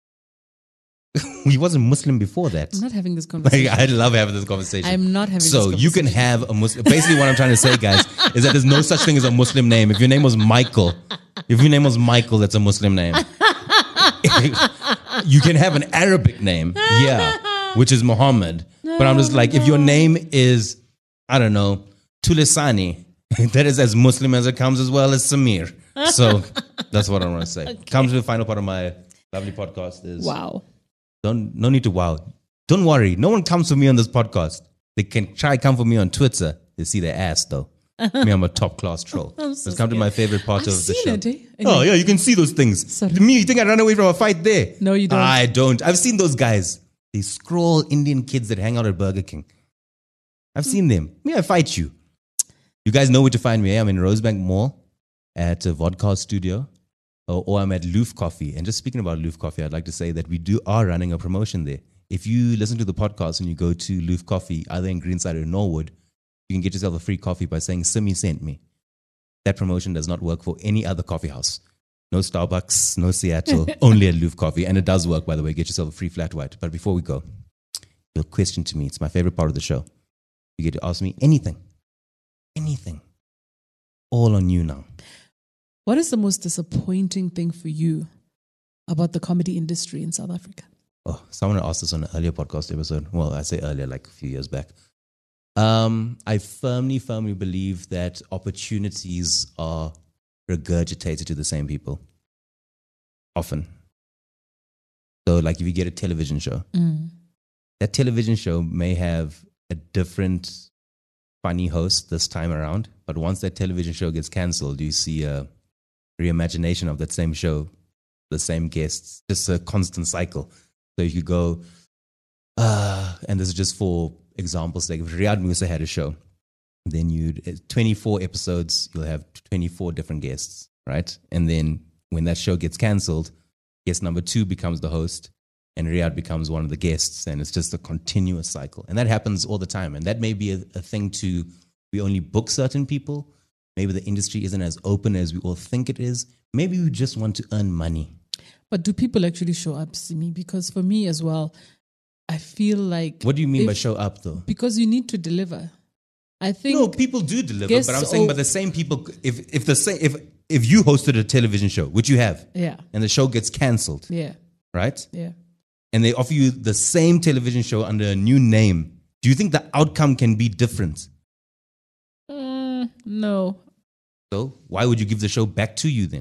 He wasn't Muslim before that.
I'm not having this
Like,
conversation.
I love having this conversation.
I'm not having
So
this
you can
conversation.
have a Muslim. Basically, what I'm trying to say, guys, is that there's no such thing as a Muslim name. If your name was Michael, if your name was Michael, that's a Muslim name. You can have an Arabic name, yeah, which is Muhammad. But I'm just like, if your name is, I don't know, Tulisani, that is as Muslim as it comes, as well as Samir. So that's what I want to say.
Okay.
Comes to the final part of my lovely podcast is
Wow.
don't no need to wow. Don't worry. No one comes for me on this podcast. They can try come for me on Twitter. They see their ass though. Me, I'm a top class troll.
I'm so
Let's come to
scared.
my favorite part
I've
of the
seen
show.
it, eh?
Oh
Anyway.
yeah, you can see those things.
Sorry.
To me, you think I ran away from a fight there?
No, you don't.
I don't. I've seen those guys. They scroll Indian kids that hang out at Burger King. I've seen them. Me, I fight you. You guys know where to find me. eh? I'm in Rosebank Mall at a Vodka Studio, or, or I'm at Loof Coffee. And just speaking about Loof Coffee, I'd like to say that we do are running a promotion there. If you listen to the podcast and you go to Loof Coffee, either in Greenside or Norwood, you can get yourself a free coffee by saying Simi sent me. That promotion does not work for any other coffee house. No Starbucks, no Seattle, only at Loof Coffee. And it does work, by the way. Get yourself a free flat white. But before we go, your question to me, it's my favorite part of the show. You get to ask me anything. Anything. All on you now.
What is the most disappointing thing for you about the comedy industry in South Africa?
Oh, someone asked this on an earlier podcast episode. Well, I say earlier, like a few years back. Um, I firmly, firmly believe that opportunities are regurgitated to the same people. Often. So, like if you get a television show,
Mm.
that television show may have a different funny host this time around, but once that television show gets cancelled, you see a reimagination of that same show, the same guests, just a constant cycle. So if you go, uh, and this is just for example's sake, if Riyad Musa had a show, then you'd, twenty-four episodes, you'll have twenty-four different guests, right? And then when that show gets cancelled, guest number two becomes the host, and Riyad becomes one of the guests, and it's just a continuous cycle. And that happens all the time. And that may be a, a thing to, we only book certain people. Maybe the industry isn't as open as we all think it is. Maybe we just want to earn money.
But do people actually show up, Simi? Because for me as well, I feel like...
What do you mean by
if-
show up, though?
Because you need to deliver. I think...
No, people do deliver,
guests
but I'm saying,
all-
but the same people. If if the same if if you hosted a television show, which you have,
Yeah,
and the show gets cancelled,
yeah,
right?
yeah.
And they offer you the same television show under a new name, do you think the outcome can be different?
Mm, no.
So why would you give the show back to you then?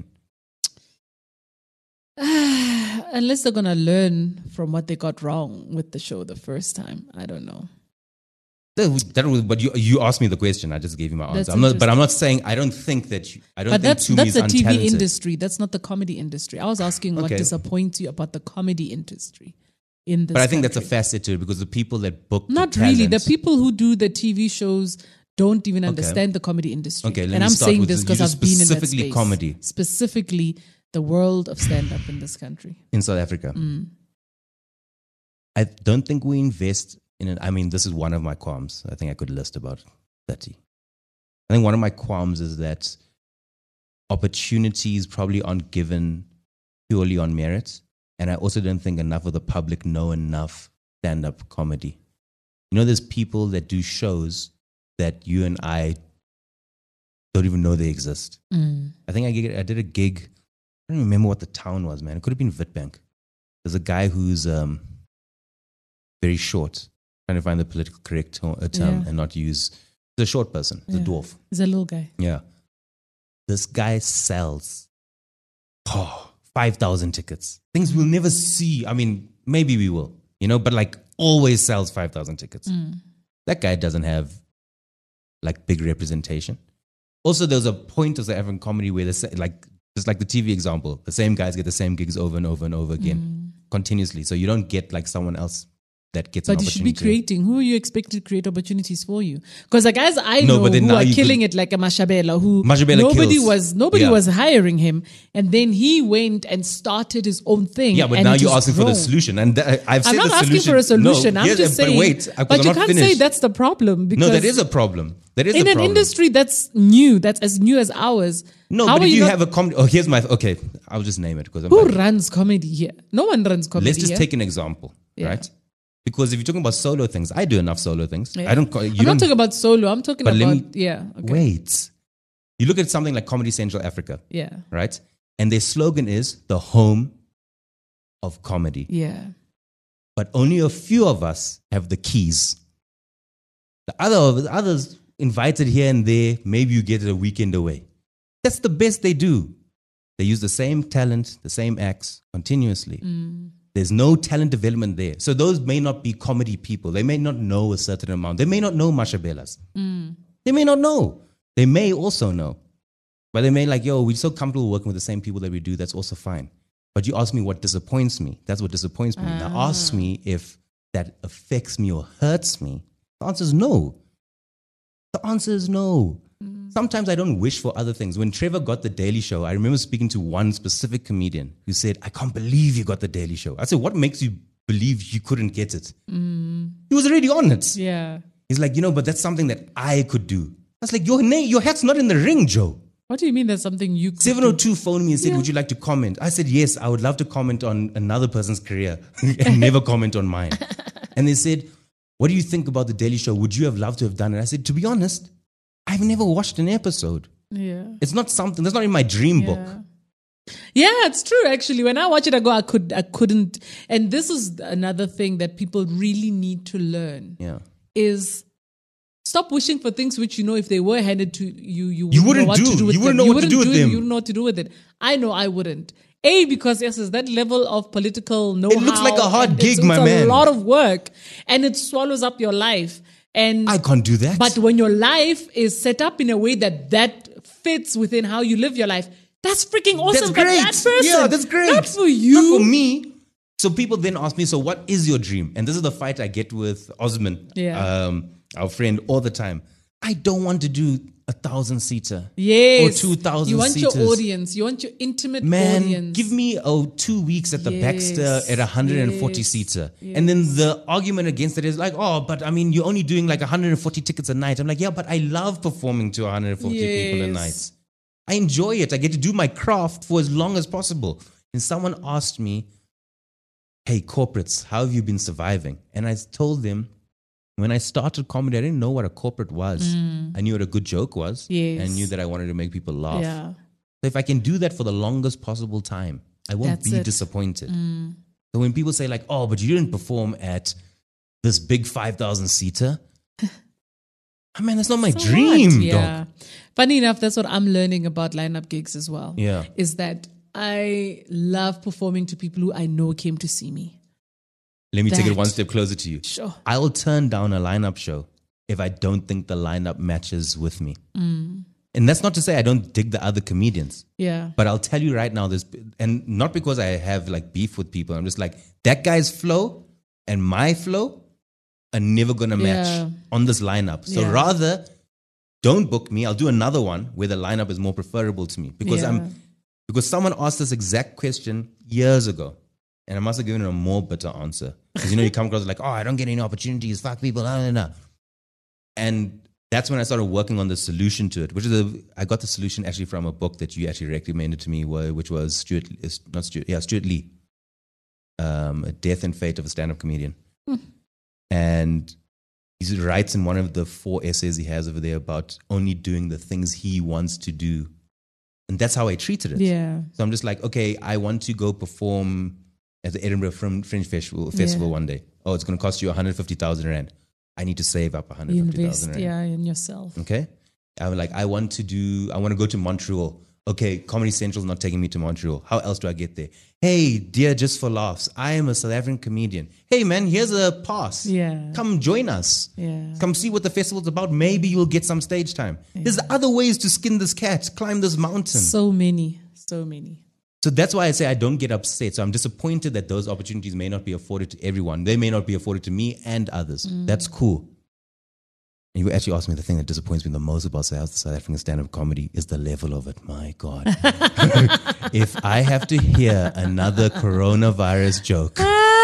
Unless they're gonna learn from what they got wrong with the show the first time. I don't know.
That, that was, but you you asked me the question. I just gave you my
That's
answer. I'm not, but I'm not saying I don't think that you, I don't
But
think
that's
Tumi
that's
is
the T V
untalented.
industry. That's not the comedy industry. I was asking what
Okay.
disappoints you about the comedy industry in this.
But I think that's a
country.
facet to it because the people that book
Not
the
really. The
talent-
people who do the T V shows don't even
Okay.
understand the comedy industry.
Okay, let
and
me
I'm
start
saying
with
this
the-
because
you
I've
just
been in that
specifically
space.
comedy.
Specifically, the world of stand-up in this country.
in South Africa.
Mm.
I don't think we invest in it. I mean, this is one of my qualms. I think I could list about thirty. I think one of my qualms is that opportunities probably aren't given purely on merit. And I also don't think enough of the public know enough stand-up comedy. You know, there's people that do shows that you and I don't even know they exist.
Mm.
I think I, get, I did a gig. I don't remember what the town was, man. It could have been Witbank. There's a guy who's um, very short, trying to find the political correct to- uh, term
Yeah.
and not use. He's a short person. He's
Yeah.
a dwarf.
He's a little guy.
Yeah. This guy sells oh, five thousand tickets. Things we'll never see. I mean, maybe we will, you know, but like always sells five thousand tickets.
Mm.
That guy doesn't have like big representation. Also, there's a point of the African comedy where, the sa- like, just like the T V example, the same guys get the same gigs over and over and over again
Mm.
continuously. So you don't get like someone else that gets
But
an
you should be
opportunity.
creating. Who are you expected to create opportunities for you? Because the guys I
No,
know
but then
who
now
are
you
killing
could-
it, like a Mashabela, who
Mashabela
nobody
kills.
was nobody
Yeah.
was hiring him, and then he went and started his own thing.
Yeah, but
and
now
it
you're
has
asking for the
grown.
solution. And th- I've said
I'm not
the
asking
solution.
for a solution.
No,
I'm
yes,
just
but
saying.
wait, I-
but
I'm
you
not
can't
finished.
say that's the problem because
No, that is a problem. That is
in
a
an
problem.
industry that's new, that's as new as ours.
No,
how
but
are
if you,
not-
have a comedy, oh, here's my, okay, I'll just name it because I'm
who
like,
runs comedy here? No one runs comedy
let's just
here.
take an example,
Yeah.
right? Because if you're talking about solo things, I do enough solo things.
Yeah.
I don't. co- You
I'm
don't
not talking about solo. I'm talking
But let
about
me-
yeah. Okay.
Wait. You look at something like Comedy Central Africa,
Yeah.
right? And their slogan is the home of comedy.
Yeah.
But only a few of us have the keys. The other the others invited here and there, maybe you get it a weekend away. That's the best they do. They use the same talent, the same acts continuously.
Mm.
There's no talent development there. So those may not be comedy people. They may not know a certain amount. They may not know Mashabelas.
Mm.
They may not know. They may also know. But they may like, yo, we're so comfortable working with the same people that we do. That's also fine. But you ask me what disappoints me. That's what disappoints me. Now ask me if that affects me or hurts me. The answer is no. The answer is no. Sometimes I don't wish for other things. When Trevor got The Daily Show, I remember speaking to one specific comedian who said, I can't believe you got The Daily Show. I said, what makes you believe you couldn't get it?
Mm.
He was already on it.
Yeah.
He's like, you know, but that's something that I could do. I was like, your name, your hat's not in the ring, Joe.
What do you mean? That's something you could
seven oh two phoned me and said,
Yeah.
would you like to comment? I said, yes, I would love to comment on another person's career and never comment on mine. And they said, what do you think about The Daily Show? Would you have loved to have done it? I said, to be honest, I've never watched an episode.
Yeah.
It's not something, that's not in my dream
Yeah.
book.
Yeah, it's true. Actually, when I watch it, I go, I could, I couldn't. And this is another thing that people really need to learn:
Yeah.
is stop wishing for things which you know if they were handed to you, you,
You
wouldn't
wouldn't
know what
do.
to do with
You wouldn't
them.
know what to do with
it,
them.
You wouldn't know what to do with it. I know I wouldn't. A, because yes, it's that level of political know-how.
It looks like a hard
and
gig,
it's,
my
it's
man.
a lot of work, and it swallows up your life. And
I can't do that.
but when your life is set up in a way that that fits within how you live your life, that's freaking awesome
That's great.
for that person.
Yeah, that's great.
Not for you.
Not for me. So people then ask me, so what is your dream? And this is the fight I get with Osman,
Yeah.
um, our friend, all the time. I don't want to do a thousand seater.
Yes.
Or two thousand
You want
seaters.
your audience. You want your intimate
Man,
audience.
give me oh, two weeks at the
Yes,
Baxter at one hundred forty
yes,
seater. And then the argument against it is like, oh, but I mean, you're only doing like one hundred forty tickets a night. I'm like, yeah, but I love performing to one hundred forty people a
Yes.
night. I enjoy it. I get to do my craft for as long as possible. And someone asked me, hey, corporates, how have you been surviving? And I told them, when I started comedy, I didn't know what a corporate was. I knew what a good joke was.
Yes.
And knew that I wanted to make people laugh.
Yeah.
So if I can do that for the longest possible time, I won't
That's
be
it.
disappointed. So when people say like, oh, but you didn't perform at this big five thousand seater, Oh, man, that's not my
So
dream,
what?
dog.
Yeah. Funny enough, that's what I'm learning about lineup gigs as well.
Yeah.
Is that I love performing to people who I know came to see me.
Let me take it
That.
one step closer to you.
Sure.
I'll turn down a lineup show if I don't think the lineup matches with me.
Mm.
And that's not to say I don't dig the other comedians.
Yeah.
But I'll tell you right now, this, and not because I have like beef with people. I'm just like, that guy's flow and my flow are never going to match
Yeah.
on this lineup. So
Yeah.
rather, don't book me. I'll do another one where the lineup is more preferable to me because
Yeah.
I'm because someone asked this exact question years ago, and I must have given it a more bitter answer. Because you know you come across like, oh, I don't get any opportunities. Fuck people. Nah, nah, nah. And that's when I started working on the solution to it, which is a, I got the solution actually from a book that you actually recommended to me, wh- which was Stuart, is not Stuart, yeah, Stuart Lee, um, A Death and Fate of a Stand-Up Comedian. And he writes in one of the four essays he has over there about only doing the things he wants to do. And that's how I treated it.
Yeah.
So I'm just like, okay, I want to go perform at the Edinburgh Frim- Fringe Festival, festival
Yeah.
one day. Oh, it's going to cost you one hundred fifty thousand rand. I need to save up one hundred fifty thousand
Invest,
rand.
yeah, in yourself.
Okay. I'm like, I want to do, I want to go to Montreal. Okay, Comedy Central's not taking me to Montreal. How else do I get there? Hey, dear, just for laughs, I am a South African comedian. Hey, man, here's a pass.
Yeah.
Come join us.
Yeah.
Come see what the festival's about. Maybe you'll get some stage time. There's other ways to skin this cat, climb this mountain. So,
So many, so many.
so that's why I say I don't get upset. So I'm disappointed that those opportunities may not be afforded to everyone. They may not be afforded to me and others.
Mm.
That's cool. And you actually asked me the thing that disappoints me the most about South South African stand-up comedy is the level of it. My God. If I have to hear another coronavirus joke.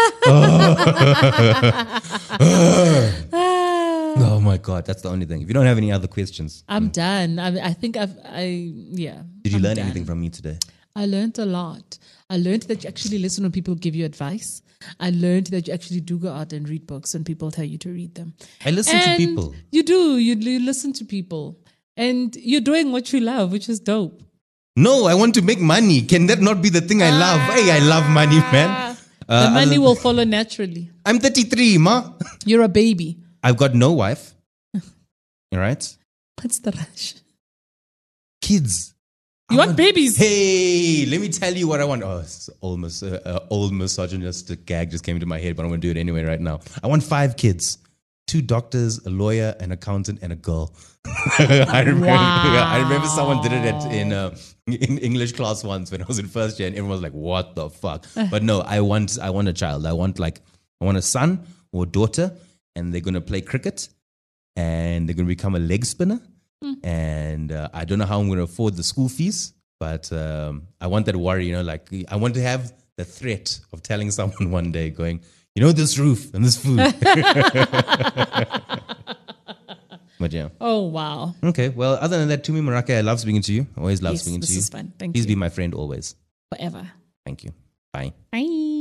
Oh my God, that's the only thing. If you don't have any other questions.
I'm done. I, I think I've, I, yeah.
Did you
I'm
learn
done.
anything from me today?
I learned a lot. I learned that you actually listen when people give you advice. I learned that you actually do go out and read books when people tell you to read them.
I listen
And
to people.
You do. You, you listen to people. And you're doing what you love, which is dope.
No, I want to make money. Can that not be the thing I love? Hey, I love money, man. Uh,
the money
other-
will follow naturally.
I'm thirty-three, ma.
You're a baby.
I've got no wife. All right?
What's the rush?
Kids.
You want babies?
Hey, let me tell you what I want. Oh, it's almost uh, uh, old misogynistic gag just came into my head, but I'm going to do it anyway right now. I want five kids. Two doctors, a lawyer, an accountant, and a girl. I remember.
Wow.
I remember someone did it at, in uh, in English class once when I was in first year, and everyone was like, "What the fuck?" But no, I want I want a child. I want like I want a son or a daughter, and they're gonna play cricket, and they're gonna become a leg spinner. And uh, I don't know how I'm gonna afford the school fees, but um, I want that worry. You know, like I want to have the threat of telling someone one day, going, "You know, this roof and this food." But yeah.
Oh, wow.
Okay. Well, other than that, Tumi Maraka, I love speaking to you. Always love
Yes,
speaking
this
to you.
is fun. Thank
Please
you.
be my friend always.
Forever.
Thank you. Bye.
Bye.